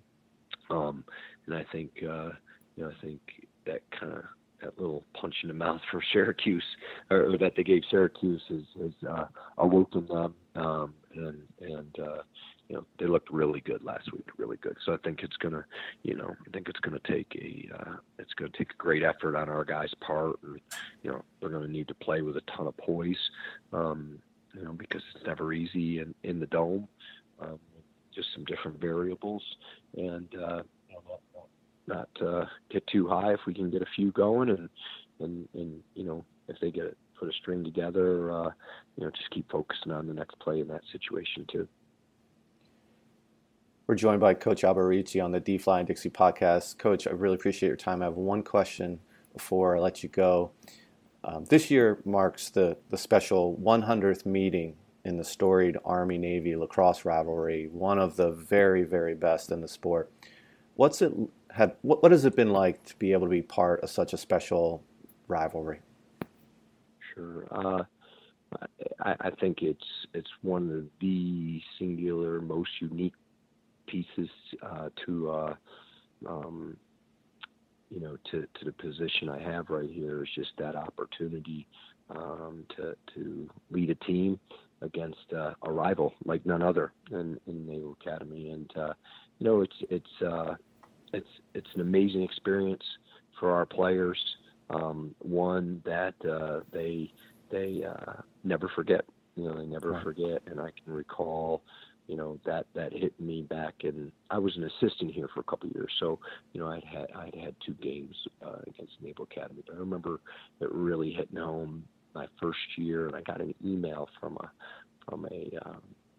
um, and I think uh, you know I think that kind of that little punch in the mouth for Syracuse, or, or that they gave Syracuse, has, has uh, awoken them, um, and and uh, you know they looked really good last week, really good. So I think it's gonna, you know, I think it's gonna take a uh, it's gonna take a great effort on our guys' part, and you know they're gonna need to play with a ton of poise, um, you know, because it's never easy in, in the Dome, um, just some different variables, and uh, you know, not uh, get too high if we can get a few going, and and, and you know if they get put a string together, uh, you know just keep focusing on the next play in that situation too. We're joined by Coach Alberici on the D-Fly and Dixie podcast. Coach, I really appreciate your time. I have one question before I let you go. Um, this year marks the the special one hundredth meeting in the storied Army-Navy lacrosse rivalry, one of the very very best in the sport. What's it had? What, what has it been like to be able to be part of such a special rivalry? Sure, uh, I, I think it's it's one of the singular, most unique pieces uh, to uh, um, you know to, to the position I have right here. Is just that opportunity um, to to lead a team against uh, a rival like none other in, in Naval Academy, and uh, you know it's it's uh, it's it's an amazing experience for our players. Um, one that uh, they they uh, never forget. You know, they never right. forget. And I can recall, you know, that that hit me back, and I was an assistant here for a couple of years. So, you know, I'd had I'd had two games uh, against Naval Academy. But I remember it really hitting home my first year, and I got an email from a from a um,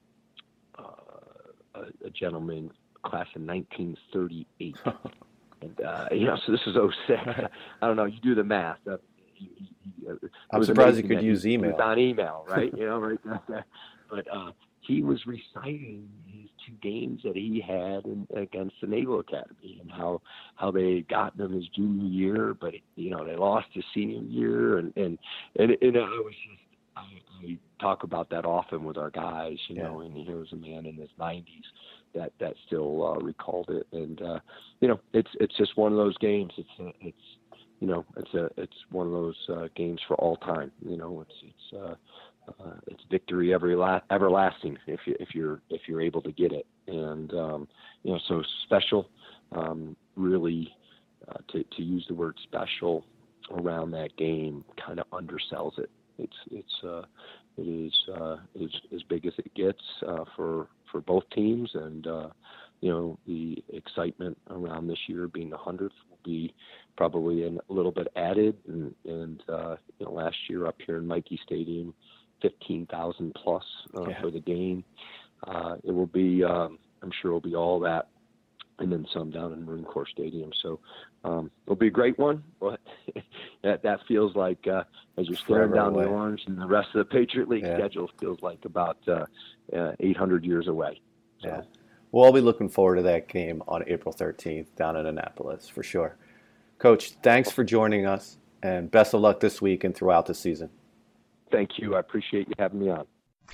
uh, a, a gentleman, class of nineteen thirty-eight. And, uh, you know, so this is oh six. I don't know. You do the math. Uh, he, he, uh, I'm surprised you could use email. It was on email, right? You know, right. But uh, he was reciting his two games that he had in, against the Naval Academy, and how how they had gotten him his junior year, but you know they lost his senior year, and and and, and I was just I, I talk about that often with our guys, you know. Yeah. And here was a man in his nineties that that still uh, recalled it, and uh, you know, it's it's just one of those games. It's a, it's you know, it's a it's one of those uh, games for all time. You know, it's it's uh, uh, it's victory every la- everlasting if you if you're if you're able to get it, and um, you know, so special. Um, really, uh, to to use the word special around that game kind of undersells it. It's it's uh, it is uh, is as big as it gets uh, for for both teams, and uh, you know the excitement around this year being the hundredth will be probably a little bit added. And, and uh, you know, last year up here in Michie Stadium, fifteen thousand plus uh, yeah. for the game. Uh, it will be, um, I'm sure, it will be all that, and then some down in Marine Corps Stadium. So um, it'll be a great one. But that that feels like uh, as you're staring Forever down away. the orange, and the rest of the Patriot League Yeah. schedule feels like about uh, uh, eight hundred years away. So. Yeah. We'll all be looking forward to that game on April thirteenth down in Annapolis for sure. Coach, thanks for joining us, and best of luck this week and throughout the season. Thank you. I appreciate you having me on.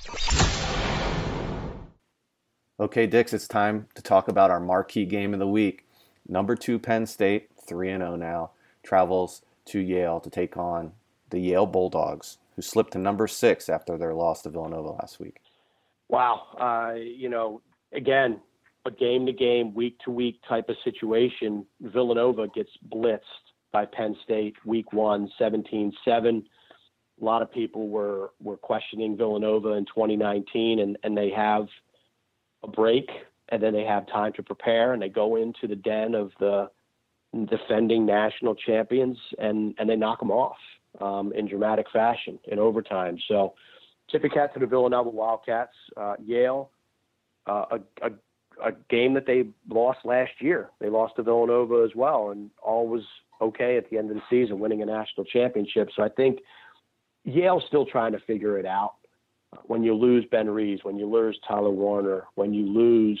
Okay, Dix, it's time to talk about our marquee game of the week. Number two Penn State, three and oh now, travels to Yale to take on the Yale Bulldogs, who slipped to number six after their loss to Villanova last week. Wow. Uh, you know, again, a game-to-game, week-to-week type of situation. Villanova gets blitzed by Penn State week one, seventeen seven. A lot of people were, were questioning Villanova in twenty nineteen, and, and they have a break, and then they have time to prepare, and they go into the den of the defending national champions, and, and they knock them off um, in dramatic fashion in overtime. So tip of cap to the Villanova Wildcats. Uh, Yale, uh, a, a, a game that they lost last year. They lost to Villanova as well, and all was okay at the end of the season, winning a national championship. So I think Yale's still trying to figure it out. When you lose Ben Reeves, when you lose Tyler Warner, when you lose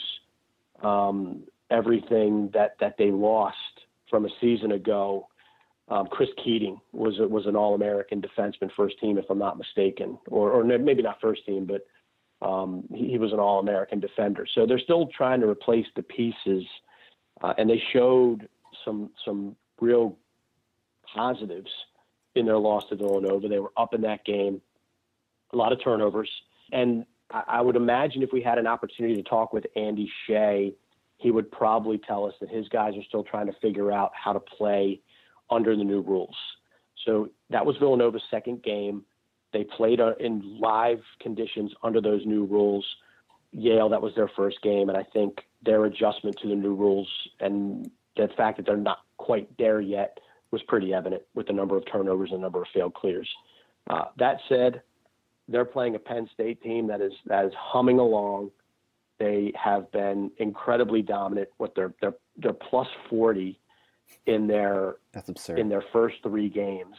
um, everything that, that they lost from a season ago, um, Chris Keating was was an All-American defenseman, first team, if I'm not mistaken, or, or maybe not first team, but um, he, he was an All-American defender. So they're still trying to replace the pieces, uh, and they showed some some real positives in their loss to Villanova. They were up in that game. A lot of turnovers. And I, I would imagine if we had an opportunity to talk with Andy Shea, he would probably tell us that his guys are still trying to figure out how to play under the new rules. So that was Villanova's second game. They played in live conditions under those new rules. Yale, that was their first game. And I think their adjustment to the new rules and the fact that they're not quite there yet was pretty evident with the number of turnovers and the number of failed clears. Uh, that said, they're playing a Penn State team that is that is humming along. They have been incredibly dominant with their their their plus forty in their That's absurd. in their first three games.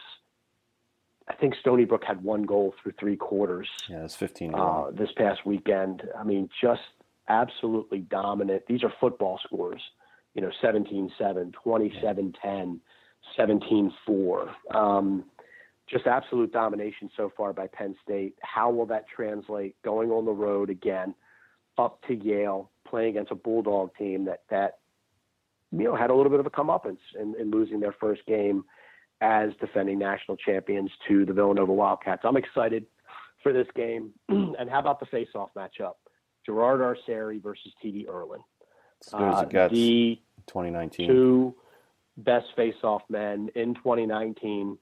I think Stony Brook had one goal through three quarters. Yeah, it's fifteen. Uh, this past weekend. I mean, just absolutely dominant. These are football scores. You know, seventeen seven, twenty-seven ten, seventeen four. Um, Just absolute domination so far by Penn State. How will that translate going on the road again, up to Yale, playing against a Bulldog team that, that you know, had a little bit of a comeuppance in, in losing their first game as defending national champions to the Villanova Wildcats. I'm excited for this game. And how about the face-off matchup? Gerard Arceri versus T D Erlin. As good as Uh, it gets. the twenty nineteen. two best face-off men in twenty nineteen.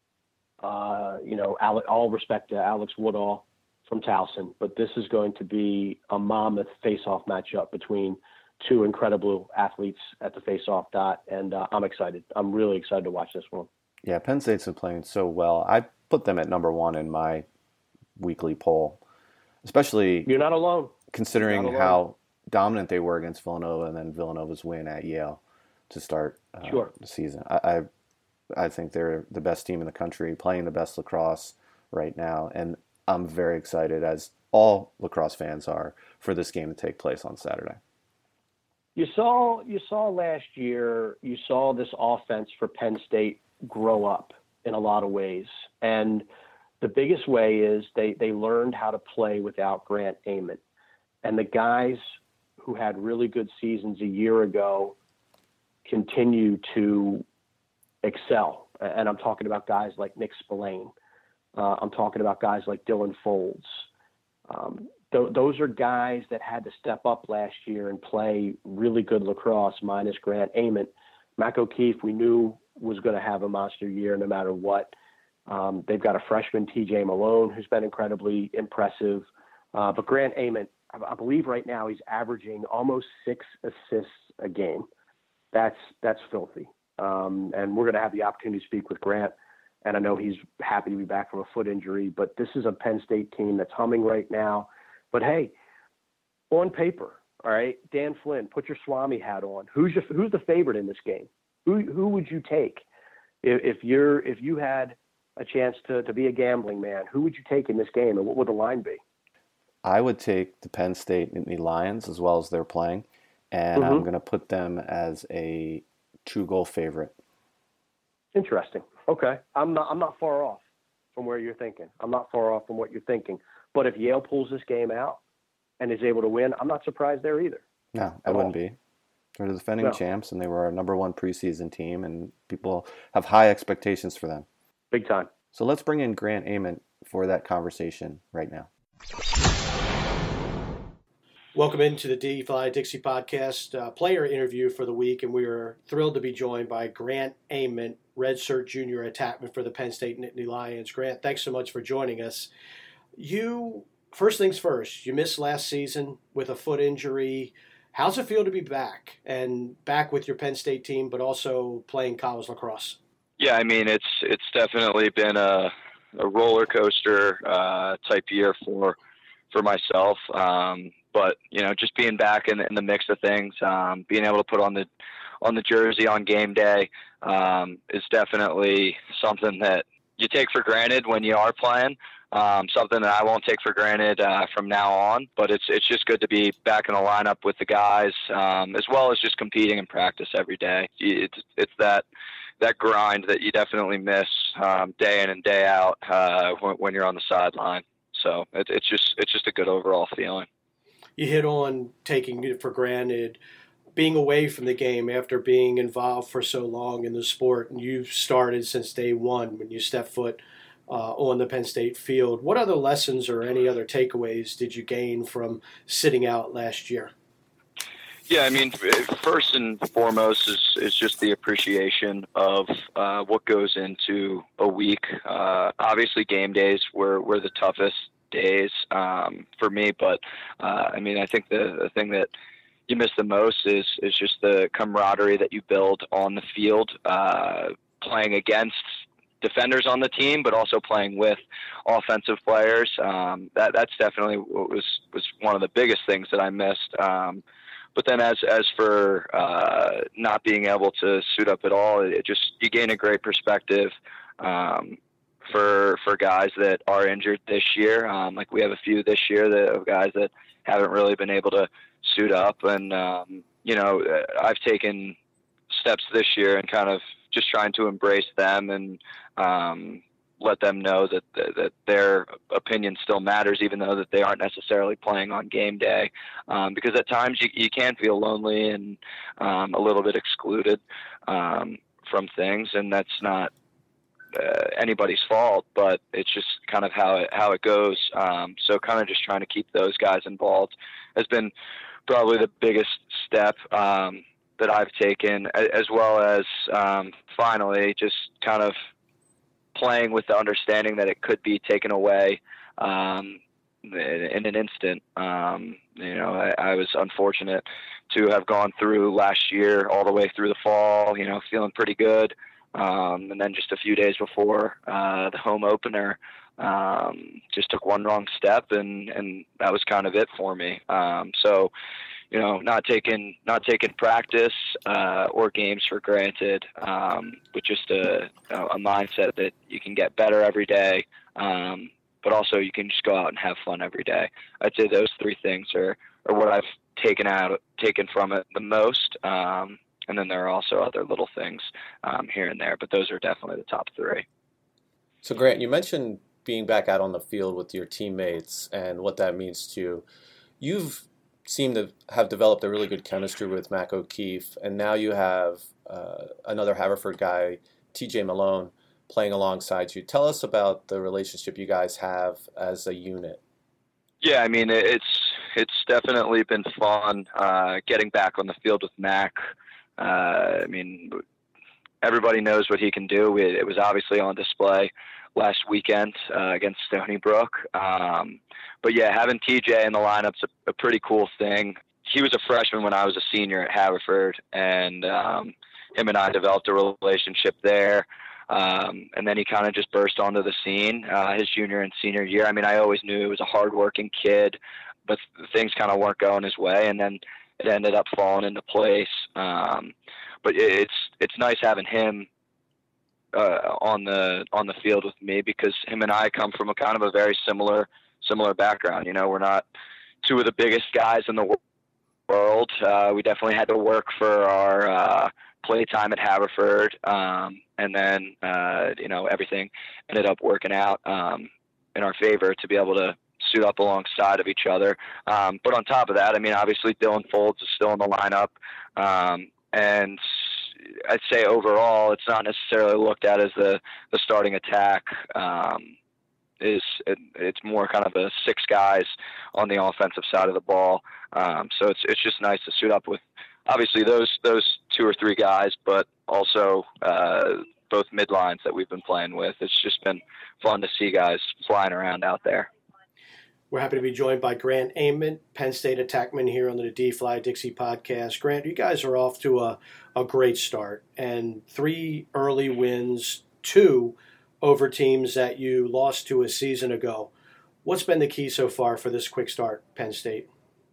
Uh, you know, Ale- all respect to Alex Woodall from Towson, but this is going to be a mammoth face-off matchup between two incredible athletes at the face-off dot, and uh, I'm excited. I'm really excited to watch this one. Yeah, Penn State's been playing so well. I put them at number one in my weekly poll, especially You're not alone. considering You're not how alone. dominant they were against Villanova and then Villanova's win at Yale to start uh, Sure. the season. I, I I think they're the best team in the country, playing the best lacrosse right now, and I'm very excited, as all lacrosse fans are, for this game to take place on Saturday. You saw you saw last year, you saw this offense for Penn State grow up in a lot of ways. And the biggest way is they, they learned how to play without Grant Ament. And the guys who had really good seasons a year ago continue to excel. And I'm talking about guys like Nick Spillane. Uh, I'm talking about guys like Dylan Folds. Um, th- those are guys that had to step up last year and play really good lacrosse minus Grant Ament. Mac O'Keefe, we knew was going to have a monster year no matter what. Um, they've got a freshman, T J Malone, who's been incredibly impressive. Uh, but Grant Ament, I, I believe right now he's averaging almost six assists a game. That's that's filthy. Um, and we're going to have the opportunity to speak with Grant. And I know he's happy to be back from a foot injury. But this is a Penn State team that's humming right now. But, hey, on paper, all right, Dan Flynn, put your Swami hat on. Who's your, who's the favorite in this game? Who who would you take if, if you're if you had a chance to, to be a gambling man? Who would you take in this game, and what would the line be? I would take the Penn State Nittany Lions as well as they're playing, and mm-hmm. I'm going to put them as a true goal favorite. Interesting. Okay, I'm not I'm not far off from where you're thinking. I'm not far off from what you're thinking. But if Yale pulls this game out and is able to win, I'm not surprised there either. No, I wouldn't be. They're the defending no. champs, and they were our number one preseason team, and people have high expectations for them. Big time. So let's bring in Grant Ament for that conversation right now. Welcome into the D-Fly Dixie podcast uh, player interview for the week, and we are thrilled to be joined by Grant Ament, redshirt junior attackman for the Penn State Nittany Lions. Grant, thanks so much for joining us. You, first things first, you missed last season with a foot injury. How's it feel to be back and back with your Penn State team, but also playing college lacrosse? Yeah, I mean, it's it's definitely been a, a roller coaster uh, type year for for myself. Um, but you know, just being back in, in the mix of things, um, being able to put on the on the jersey on game day um, is definitely something that you take for granted when you are playing. Um, something that I won't take for granted uh, from now on, but it's it's just good to be back in the lineup with the guys, um, as well as just competing in practice every day. It's it's that that grind that you definitely miss um, day in and day out uh, when, when you're on the sideline. So it, it's just it's just a good overall feeling. You hit on taking it for granted, being away from the game after being involved for so long in the sport, and you've started since day one when you stepped foot Uh, on the Penn State field. What other lessons or any other takeaways did you gain from sitting out last year? Yeah, I mean, first and foremost is, is just the appreciation of uh, what goes into a week. Uh, obviously, game days were, were the toughest days um, for me, but uh, I mean, I think the, the thing that you miss the most is is just the camaraderie that you build on the field, uh, playing against defenders on the team, but also playing with offensive players. Um, that that's definitely what was, was one of the biggest things that I missed. Um, but then as, as for uh, not being able to suit up at all, it just, you gain a great perspective um, for, for guys that are injured this year. Um, like we have a few this year that of guys that haven't really been able to suit up. And, um, you know, I've taken steps this year and kind of just trying to embrace them and um, let them know that, that that their opinion still matters, even though that they aren't necessarily playing on game day. Um, because at times you, you can feel lonely and um, a little bit excluded um, from things, and that's not uh, anybody's fault, but it's just kind of how it how it goes. Um, so kind of just trying to keep those guys involved has been probably the biggest step Um, that I've taken, as well as um, finally just kind of playing with the understanding that it could be taken away um, in, in an instant. Um, you know, I, I was unfortunate to have gone through last year all the way through the fall, you know, feeling pretty good. Um, and then just a few days before uh, the home opener, um, just took one wrong step, and, and that was kind of it for me. Um, so, you know, not taking not taking practice uh, or games for granted, um, but just a, a mindset that you can get better every day, um, but also you can just go out and have fun every day. I'd say those three things are, are what I've taken out taken from it the most, um, and then there are also other little things um, here and there, but those are definitely the top three. So, Grant, you mentioned being back out on the field with your teammates and what that means to you. You've seem to have developed a really good chemistry with Mac O'Keefe, and now you have uh, another Haverford guy, T J Malone, playing alongside you. Tell us about the relationship you guys have as a unit. Yeah, I mean, it's it's definitely been fun uh, getting back on the field with Mac. Uh, I mean, everybody knows what he can do. It, it was obviously on display last weekend uh, against Stony Brook. Um, but yeah, having T J in the lineup's a, a pretty cool thing. He was a freshman when I was a senior at Haverford, and um, him and I developed a relationship there. Um, and then he kind of just burst onto the scene uh, his junior and senior year. I mean, I always knew he was a hardworking kid, but things kind of weren't going his way, and then it ended up falling into place. Um, but it's it's nice having him uh, on the on the field with me, because him and I come from a kind of a very similar similar background. You know, we're not two of the biggest guys in the world. Uh, we definitely had to work for our uh, play time at Haverford, um, and then uh, you know, everything ended up working out um, in our favor to be able to suit up alongside of each other. Um, but on top of that, I mean, obviously Dylan Folds is still in the lineup, um, and I'd say overall, it's not necessarily looked at as the the starting attack. Um, is it, it's more kind of a six guys on the offensive side of the ball. Um, so it's it's just nice to suit up with obviously those those two or three guys, but also uh, both midlines that we've been playing with. It's just been fun to see guys flying around out there. We're happy to be joined by Grant Ament, Penn State attackman here on the D-Fly Dixie podcast. Grant, you guys are off to a, a great start, and three early wins, two over teams that you lost to a season ago. What's been the key so far for this quick start, Penn State?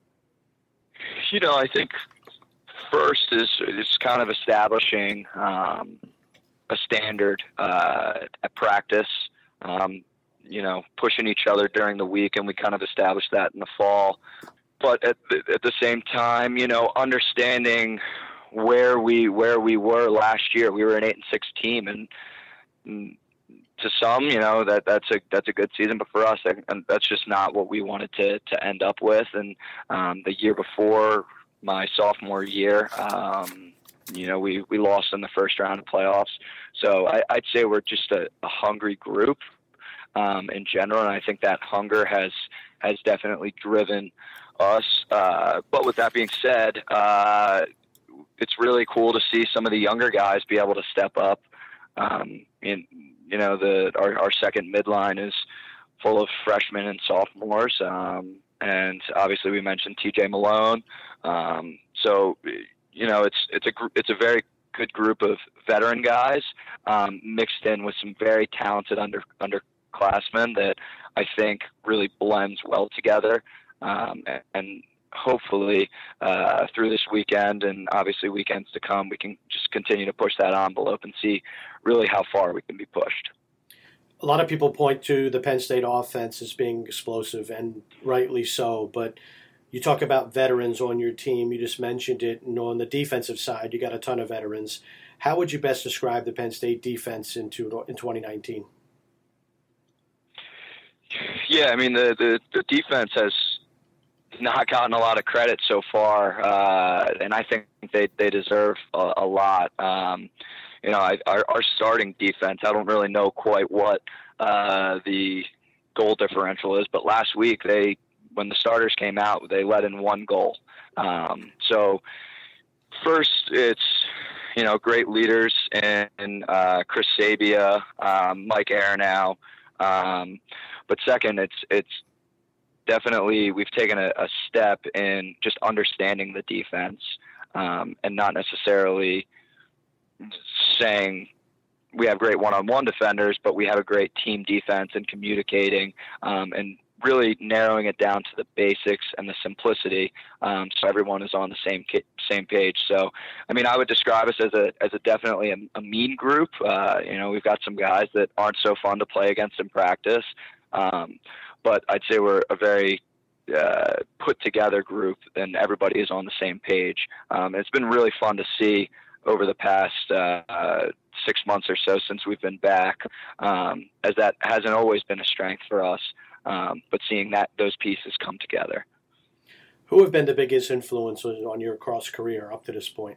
You know, I think first is is kind of establishing um, a standard uh, at practice. Um, you know, pushing each other during the week, and we kind of established that in the fall. But at the, at the same time, you know, understanding where we where we were last year. We were an eight and six team, and, and to some, you know, that that's a that's a good season. But for us, and that's just not what we wanted to to end up with. And um, the year before, my sophomore year, um, you know, we we lost in the first round of playoffs. So I, I'd say we're just a, a hungry group. Um, in general, and I think that hunger has has definitely driven us. Uh, but with that being said, uh, it's really cool to see some of the younger guys be able to step up. Um, in you know, the our, our second midline is full of freshmen and sophomores, um, and obviously we mentioned T J Malone. Um, so you know, it's it's a it's a very good group of veteran guys um, mixed in with some very talented under under. classmen that I think really blends well together, um, and, and hopefully uh, through this weekend and obviously weekends to come, we can just continue to push that envelope and see really how far we can be pushed. A lot of people point to the Penn State offense as being explosive, and rightly so, but you talk about veterans on your team. You just mentioned it, and on the defensive side, you got a ton of veterans. How would you best describe the Penn State defense into in twenty nineteen? Yeah, I mean, the, the, the defense has not gotten a lot of credit so far, uh, and I think they, they deserve a, a lot. Um, you know, I, our, our starting defense, I don't really know quite what uh, the goal differential is, but last week, they when the starters came out, they let in one goal. Um, so first, it's, you know, great leaders in uh, Chris Sabia, um, Mike Aronow. Um, But second, it's it's definitely we've taken a, a step in just understanding the defense, um, and not necessarily saying we have great one-on-one defenders, but we have a great team defense and communicating, um, and really narrowing it down to the basics and the simplicity, um, so everyone is on the same same page. So, I mean, I would describe us as a as a definitely a, a mean group. Uh, you know, we've got some guys that aren't so fun to play against in practice. Um, but I'd say we're a very uh, put together group, and everybody is on the same page. Um, it's been really fun to see over the past uh, uh, six months or so since we've been back, um, as that hasn't always been a strength for us. Um, but seeing that those pieces come together. Who have been the biggest influences on your cross career up to this point?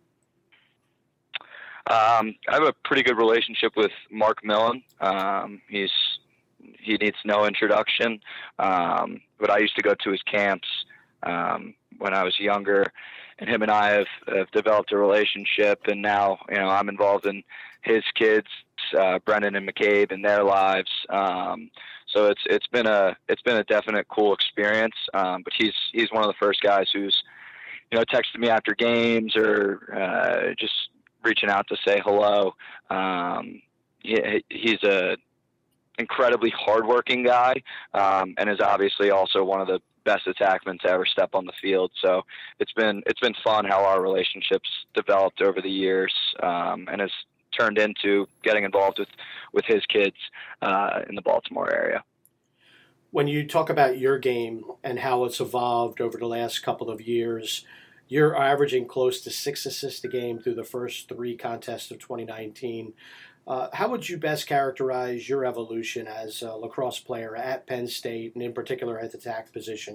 Um, I have a pretty good relationship with Mark Millen. Um, he's He needs no introduction, um, but I used to go to his camps um, when I was younger, and him and I have, have developed a relationship, and now, you know, I'm involved in his kids, uh, Brendan and McCabe, and their lives. Um, so it's it's been a it's been a definite cool experience. Um, but he's he's one of the first guys who's, you know, texted me after games or uh, just reaching out to say hello. Um, he, he's a incredibly hardworking guy, um, and is obviously also one of the best attackmen to ever step on the field. So it's been it's been fun how our relationships developed over the years, um, and has turned into getting involved with with his kids uh, in the Baltimore area. When you talk about your game and how it's evolved over the last couple of years, you're averaging close to six assists a game through the first three contests of twenty nineteen. Uh, how would you best characterize your evolution as a lacrosse player at Penn State, and in particular at the tack position?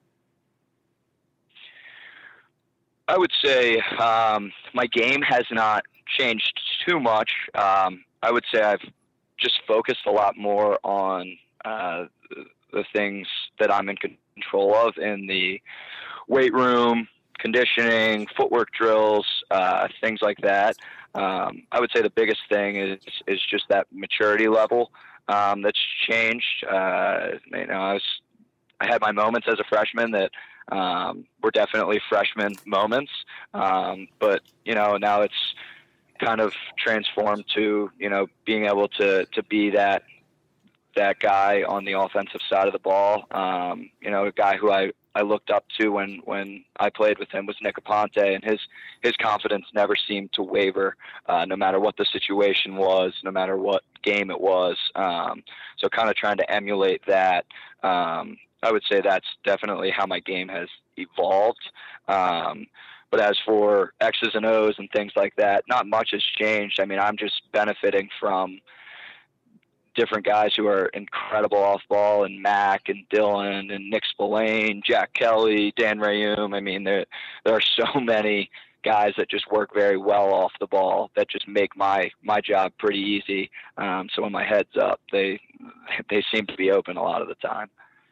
I would say um, my game has not changed too much. Um, I would say I've just focused a lot more on uh, the things that I'm in control of in the weight room, conditioning, footwork drills, uh, things like that. Um, I would say the biggest thing is is just that maturity level um, that's changed. Uh, you know, I was I had my moments as a freshman that um, were definitely freshman moments, um, but you know, now it's kind of transformed to, you know, being able to to be that that guy on the offensive side of the ball. Um, you know, a guy who I I looked up to when, when I played with him was Nick Aponte, and his, his confidence never seemed to waver, uh, no matter what the situation was, no matter what game it was. Um, so kind of trying to emulate that. Um, I would say that's definitely how my game has evolved. Um, but as for X's and O's and things like that, not much has changed. I mean, I'm just benefiting from different guys who are incredible off ball, and Mac and Dylan and Nick Spillane, Jack Kelly, Dan Rayum. I mean, there there are so many guys that just work very well off the ball that just make my my job pretty easy. Um, so when my head's up, they they seem to be open a lot of the time.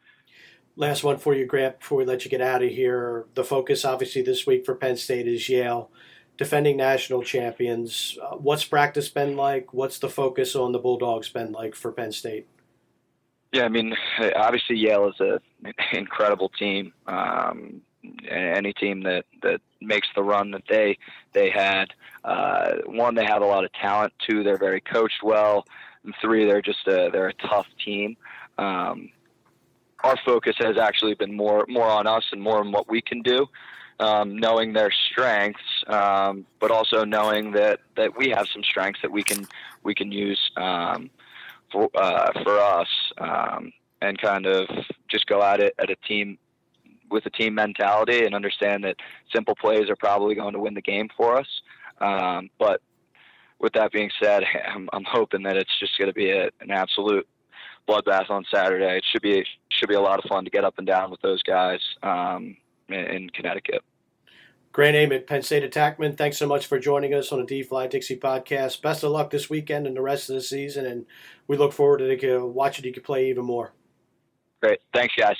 Last one for you, Grant, before we let you get out of here. The focus, obviously, this week for Penn State is Yale, defending national champions. Uh, what's practice been like? What's the focus on the Bulldogs been like for Penn State? Yeah, I mean, obviously Yale is a, an incredible team. Um, any team that, that makes the run that they they had, uh, one, they have a lot of talent. Two, they're very coached well. And three, they're just a, they're a tough team. Um, our focus has actually been more more on us and more on what we can do. Um, knowing their strengths, um, but also knowing that, that we have some strengths that we can we can use um, for uh, for us, um, and kind of just go at it at a team with a team mentality, and understand that simple plays are probably going to win the game for us. Um, but with that being said, I'm, I'm hoping that it's just going to be a, an absolute bloodbath on Saturday. It should be should be a lot of fun to get up and down with those guys. Um, in Connecticut. Grant Ament, Penn State attackman, thanks so much for joining us on the D-Fly Dixie podcast. Best of luck this weekend and the rest of the season, and we look forward to watching you play even more. Great. Thanks, guys.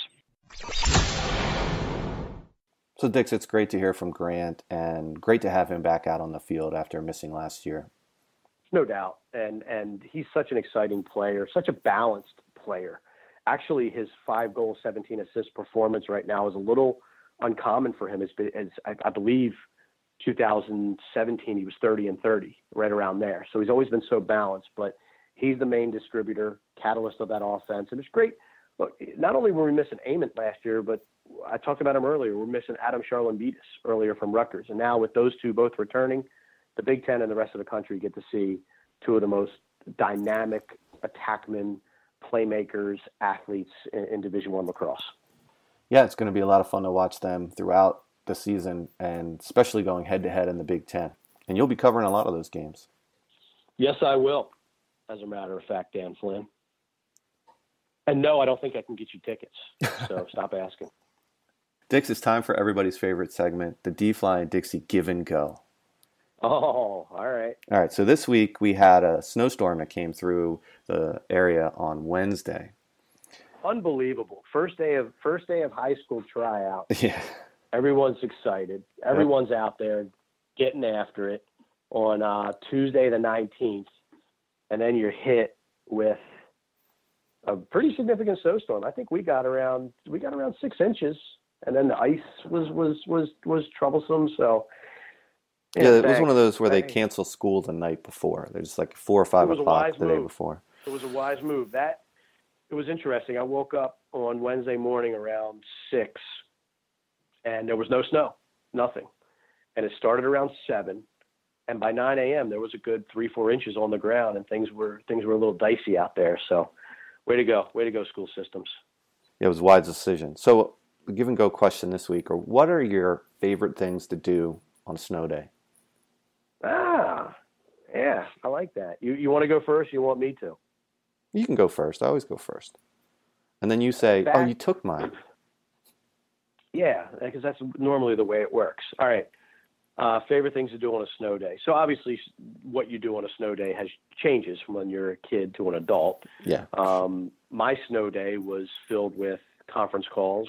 So, Dix, it's great to hear from Grant, and great to have him back out on the field after missing last year. No doubt. And, and he's such an exciting player, such a balanced player. Actually, his five goal, seventeen assist performance right now is a little uncommon for him. As, as I, I believe two thousand seventeen, he was thirty and thirty, right around there. So he's always been so balanced, but he's the main distributor, catalyst of that offense. And it's great. Look, not only were we missing Ament last year, but I talked about him earlier. We're missing Adam Charlambitis earlier from Rutgers. And now with those two both returning, the Big Ten and the rest of the country get to see two of the most dynamic attackmen, playmakers, athletes in, in Division One lacrosse. Yeah, it's going to be a lot of fun to watch them throughout the season, and especially going head-to-head in the Big Ten. And you'll be covering a lot of those games. Yes, I will, as a matter of fact, Dan Flynn. And no, I don't think I can get you tickets, so stop asking. Dix, it's time for everybody's favorite segment, the D-Fly and Dixie Give and Go. Oh, all right. All right, so this week we had a snowstorm that came through the area on Wednesday. Unbelievable. First day of first day of high school tryout. Yeah. Everyone's excited. Everyone's yep. out there getting after it on uh, Tuesday the nineteenth, and then you're hit with a pretty significant snowstorm. I think we got around we got around six inches, and then the ice was was was was troublesome. So yeah, yeah it was one of those where they cancel school the night before. There's like four or five o'clock the day before. It was a wise move. That it was interesting. I woke up on Wednesday morning around six, and there was no snow, nothing, and it started around seven. And by nine a.m. there was a good three, four inches on the ground, and things were things were a little dicey out there. So, way to go, way to go, school systems. Yeah, it was a wise decision. So, the give and go question this week: or what are your favorite things to do on a snow day? Ah, yeah, I like that. You you want to go first? You want me to? You can go first. I always go first, and then you say, Back, "Oh, you took mine." Yeah, because that's normally the way it works. All right. Uh, favorite things to do on a snow day. So obviously what you do on a snow day has changes from when you're a kid to an adult. Yeah. Um, my snow day was filled with conference calls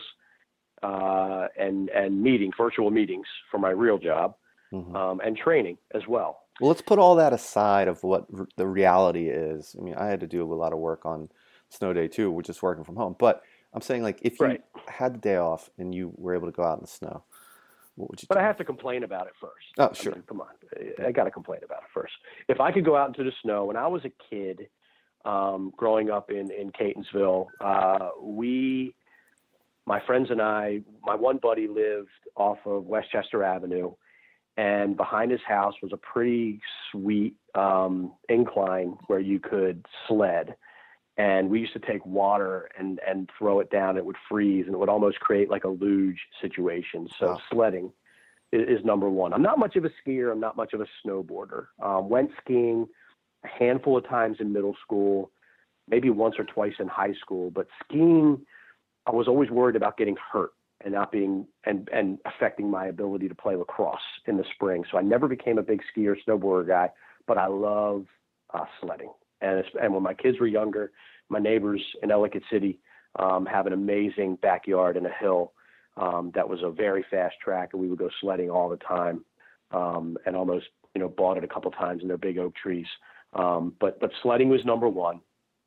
uh, and, and meeting, virtual meetings for my real job mm-hmm. um, and training as well. Well, let's put all that aside of what r- the reality is. I mean, I had to do a lot of work on snow day too, which is working from home. But I'm saying like if you right. had the day off and you were able to go out in the snow, what would you but do? I have to complain about it first. Oh, sure. I mean, come on. I got to complain about it first. If I could go out into the snow, when I was a kid um, growing up in, in Catonsville, uh, we, my friends and I, my one buddy lived off of Westchester Avenue, and behind his house was a pretty sweet um, incline where you could sled. And we used to take water and, and throw it down. It would freeze, and it would almost create like a luge situation. So wow. sledding is, is number one. I'm not much of a skier. I'm not much of a snowboarder. Um, went skiing a handful of times in middle school, maybe once or twice in high school. But skiing, I was always worried about getting hurt and not being and, and affecting my ability to play lacrosse in the spring. So I never became a big skier, snowboarder guy, but I love uh, sledding. And, and when my kids were younger, my neighbors in Ellicott City um, have an amazing backyard and a hill um, that was a very fast track, and we would go sledding all the time um, and almost, you know, bought it a couple times in their big oak trees. Um, but but sledding was number one.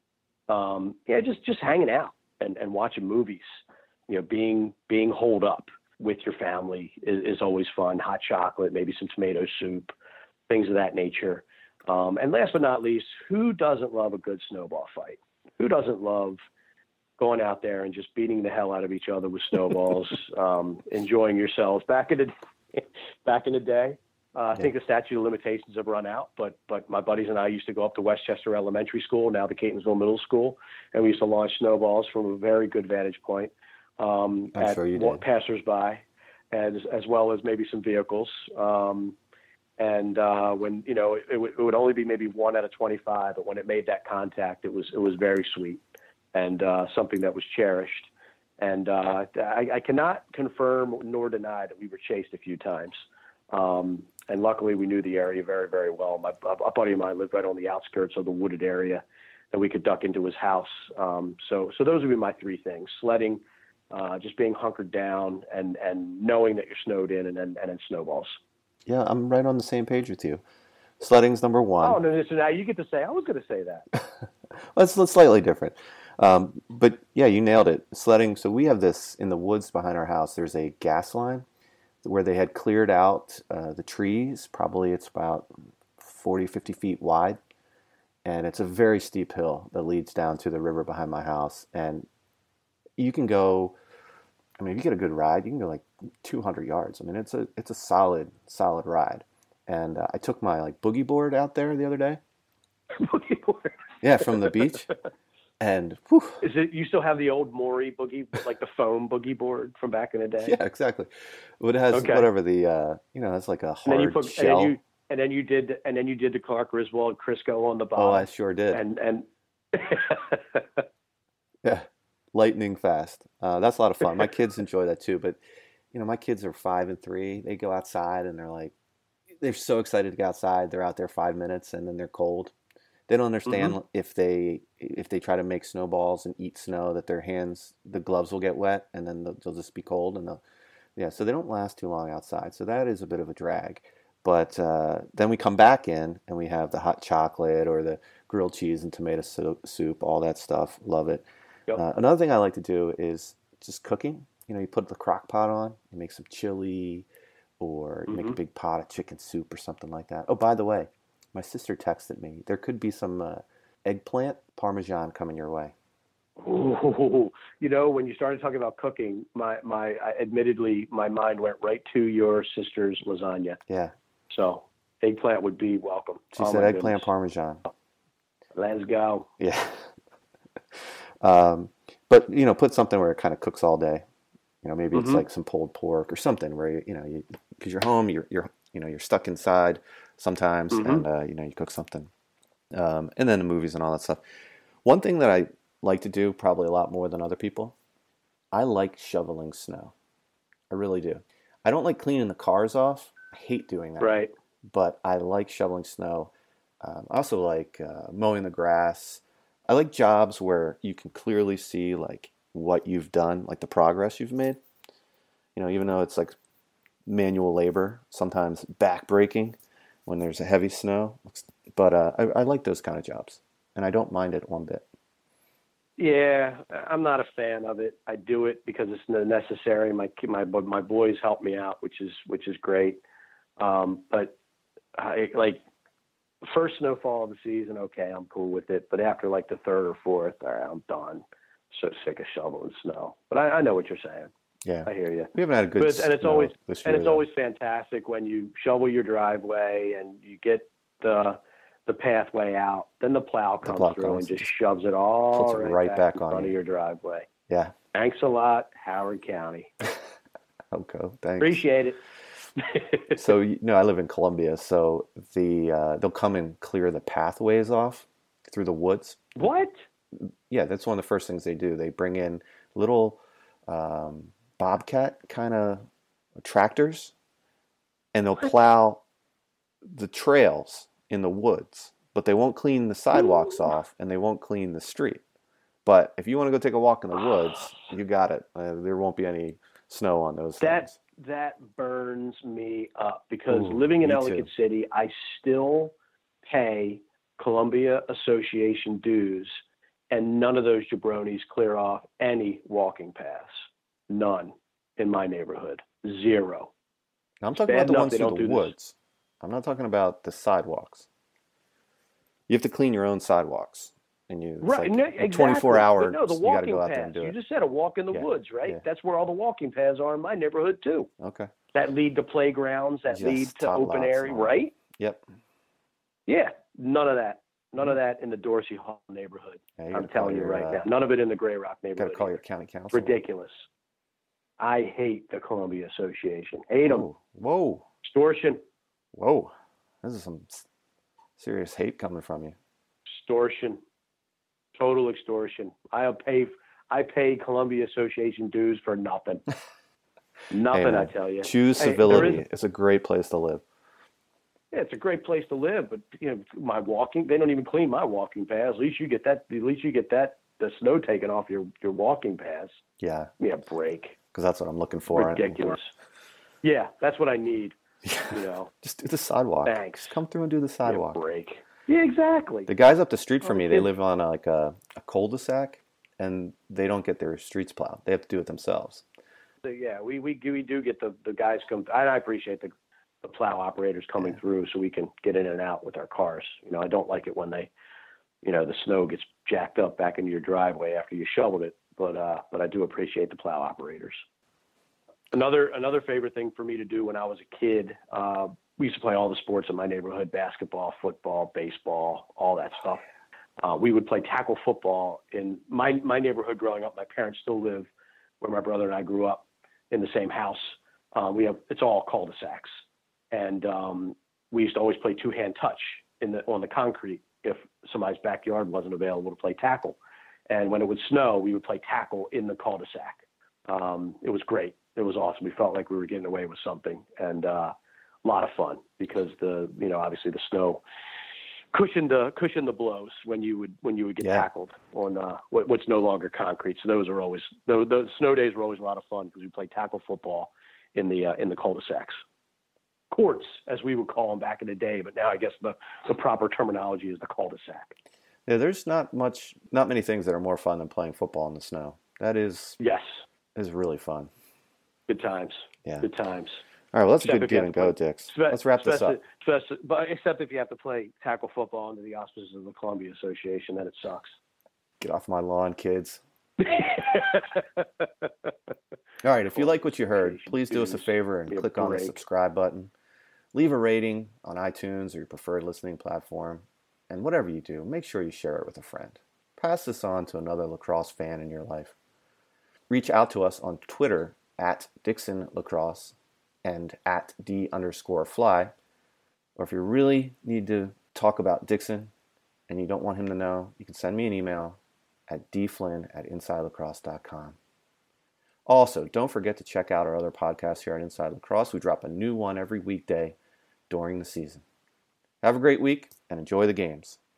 Um, yeah, just just hanging out and, and watching movies. You know, being being holed up with your family is, is always fun. Hot chocolate, maybe some tomato soup, things of that nature. Um, and last but not least, who doesn't love a good snowball fight? Who doesn't love going out there and just beating the hell out of each other with snowballs, um, enjoying yourselves? Back in the back in the day, uh, I yeah. think the statute of limitations have run out, but but my buddies and I used to go up to Westchester Elementary School, now the Catonsville Middle School, and we used to launch snowballs from a very good vantage point um, I'm at sure you did. passersby, as as well as maybe some vehicles. Um, And uh, when, you know, it, it, w- it would only be maybe one out of twenty-five, but when it made that contact, it was it was very sweet and uh, something that was cherished. And uh, I, I cannot confirm nor deny that we were chased a few times. Um, and luckily, we knew the area very, very well. My a buddy of mine lived right on the outskirts of the wooded area, and we could duck into his house. Um, so, so those would be my three things: sledding, uh, just being hunkered down, and and knowing that you're snowed in, and then and then snowballs. Yeah, I'm right on the same page with you. Sledding's number one. Oh, no, so now you get to say, I was going to say that. well, it's, it's slightly different. Um, but yeah, you nailed it. Sledding, so we have this in the woods behind our house. There's a gas line where they had cleared out uh, the trees. Probably it's about forty, fifty feet wide. And it's a very steep hill that leads down to the river behind my house. And you can go... I mean, if you get a good ride, you can go like two hundred yards. I mean, it's a it's a solid solid ride. And uh, I took my like boogie board out there the other day. Boogie board. Yeah, from the beach. And whew. Is it you still have the old Maury boogie, like the foam boogie board from back in the day? Yeah, exactly. But it has okay. whatever the uh, you know, it's like a hard and then you put, shell. And then you, and then you did and then you did the Clark Griswold Crisco on the bottom. Oh, I sure did. And and yeah. Lightning fast. Uh, that's a lot of fun. My kids enjoy that too. But, you know, my kids are five and three. They go outside and they're like, they're so excited to go outside. They're out there five minutes and then they're cold. They don't understand mm-hmm. if they if they try to make snowballs and eat snow that their hands, the gloves will get wet and then they'll, they'll just be cold and they'll Yeah, so they don't last too long outside. So that is a bit of a drag. But uh, then we come back in and we have the hot chocolate or the grilled cheese and tomato soup, soup all that stuff. Love it. Yep. Uh, another thing I like to do is just cooking. You know, you put the crock pot on, you make some chili, or you mm-hmm. make a big pot of chicken soup or something like that. Oh, by the way, my sister texted me. There could be some uh, eggplant parmesan coming your way. Ooh, you know, when you started talking about cooking, my, my I, admittedly, my mind went right to your sister's lasagna. Yeah. So eggplant would be welcome. She oh said eggplant goodness. Parmesan. Let's go. Yeah. um, but, you know, put something where it kind of cooks all day. You know, maybe mm-hmm. it's like some pulled pork or something where, you, you know, you because you're home, you're, you're, you know, you're stuck inside sometimes mm-hmm. and, uh, you know, you cook something. Um, and then the movies and all that stuff. One thing that I like to do probably a lot more than other people. I like shoveling snow. I really do. I don't like cleaning the cars off. I hate doing that. Right. But I like shoveling snow. Um, I also like uh, mowing the grass. I like jobs where you can clearly see like what you've done, like the progress you've made. You know, even though it's like manual labor, sometimes back-breaking when there's a heavy snow. But uh, I, I like those kind of jobs, and I don't mind it one bit. Yeah, I'm not a fan of it. I do it because it's necessary. My my my boys help me out, which is which is great. Um, but I, like first snowfall of the season, okay, I'm cool with it. But after like the third or fourth, all right, I'm done. So sick of shoveling snow. But I, I know what you're saying. Yeah, I hear you. We haven't had a good but, and it's snow always this year, and it's though. always fantastic when you shovel your driveway and you get the the pathway out, then the plow comes the plow through comes. and just shoves it all right, right back, back in on front you. of your driveway. Yeah. Thanks a lot, Howard County. Okay, thanks. Appreciate it. So, you know, I live in Columbia, so the uh, they'll come and clear the pathways off through the woods. What? Yeah, that's one of the first things they do. They bring in little um, bobcat kind of tractors, and they'll plow the trails in the woods, but they won't clean the sidewalks off, and they won't clean the street. But if you want to go take a walk in the woods, you got it. Uh, there won't be any snow on those that, things. That burns me up because Ooh, living in me Ellicott too. City, I still pay Columbia Association dues, and none of those jabronis clear off any walking paths. None in my neighborhood. Zero. Now, I'm talking Bad about the enough ones they through don't the do woods. this. I'm not talking about the sidewalks. You have to clean your own sidewalks. And you, right, like no, exactly. twenty-four hour, no, the you got to walking go out there paths. and do You it. just said a walk in the Yeah, woods, right? yeah. That's where all the walking paths are in my neighborhood too. Okay. That lead to playgrounds, that Just lead to tot open lots area, and all that. right? Yep. Yeah, none of that. None of that in the Dorsey Hall neighborhood. Yeah, you I'm gotta call telling you your, right uh, now. None of it in the Gray Rock Got to neighborhood. call either. your county council. Ridiculous. I hate the Columbia Association. Hate them. Whoa. Whoa. Extortion. Whoa. This is some s- serious hate coming from you. Extortion. Total extortion. I pay I pay Columbia Association dues for nothing. Nothing, Hey, man, I tell you. Choose Hey, there civility. is- It's a great place to live. Yeah, it's a great place to live, but you know, my walking, they don't even clean my walking paths. At least you get that, at least you get that, the snow taken off your, your walking paths. Yeah. Give me a break. Because that's what I'm looking for. Ridiculous. Yeah, that's what I need. You know, Just do the sidewalk. Thanks. Just come through and do the give me sidewalk. a break. Yeah, exactly. The guys up the street from Oh, me, they kids. live on a, like a, a cul-de-sac, and they don't get their streets plowed. They have to do it themselves. So, yeah, we, we, we do get the, the guys come, and I appreciate the, the plow operators coming Yeah. through so we can get in and out with our cars. You know, I don't like it when they, you know, the snow gets jacked up back into your driveway after you shoveled it, but, uh, but I do appreciate the plow operators. Another, another favorite thing for me to do when I was a kid, uh, we used to play all the sports in my neighborhood, basketball, football, baseball, all that stuff. Uh, we would play tackle football in my, my neighborhood growing up. My parents still live where my brother and I grew up in the same house. Uh, we have, it's all cul-de-sacs. And um, we used to always play two-hand touch in the, on the concrete if somebody's backyard wasn't available to play tackle. And when it would snow, we would play tackle in the cul-de-sac. Um, it was great. It was awesome. We felt like we were getting away with something, and uh, a lot of fun because the, you know, obviously the snow cushioned the cushioned the blows when you would when you would get Yeah. tackled on uh, what, what's no longer concrete. So those are always those, those snow days were always a lot of fun because we played tackle football, in the uh, in the cul-de-sacs. Courts, as we would call them back in the day, but now I guess the, the proper terminology is the cul-de-sac. Yeah, there's not much, not many things that are more fun than playing football in the snow. That is, yes, is really fun. Good times. Yeah. Good times. All right, well, that's Except a good if you give have and to go, play- Dix. Spe- Let's wrap this up. speci- speci- but except if you have to play tackle football under the auspices of the Columbia Association, then it sucks. Get off my lawn, kids. All right, if you like what you heard, please do us a favor and Give me a click on the break. subscribe button. Leave a rating on iTunes or your preferred listening platform. And whatever you do, make sure you share it with a friend. Pass this on to another lacrosse fan in your life. Reach out to us on Twitter at Dixon Lacrosse and at D underscore fly. Or if you really need to talk about Dixon and you don't want him to know, you can send me an email at dflynn at inside lacrosse dot com. Also, don't forget to check out our other podcasts here at Inside Lacrosse. We drop a new one every weekday during the season. Have a great week and enjoy the games.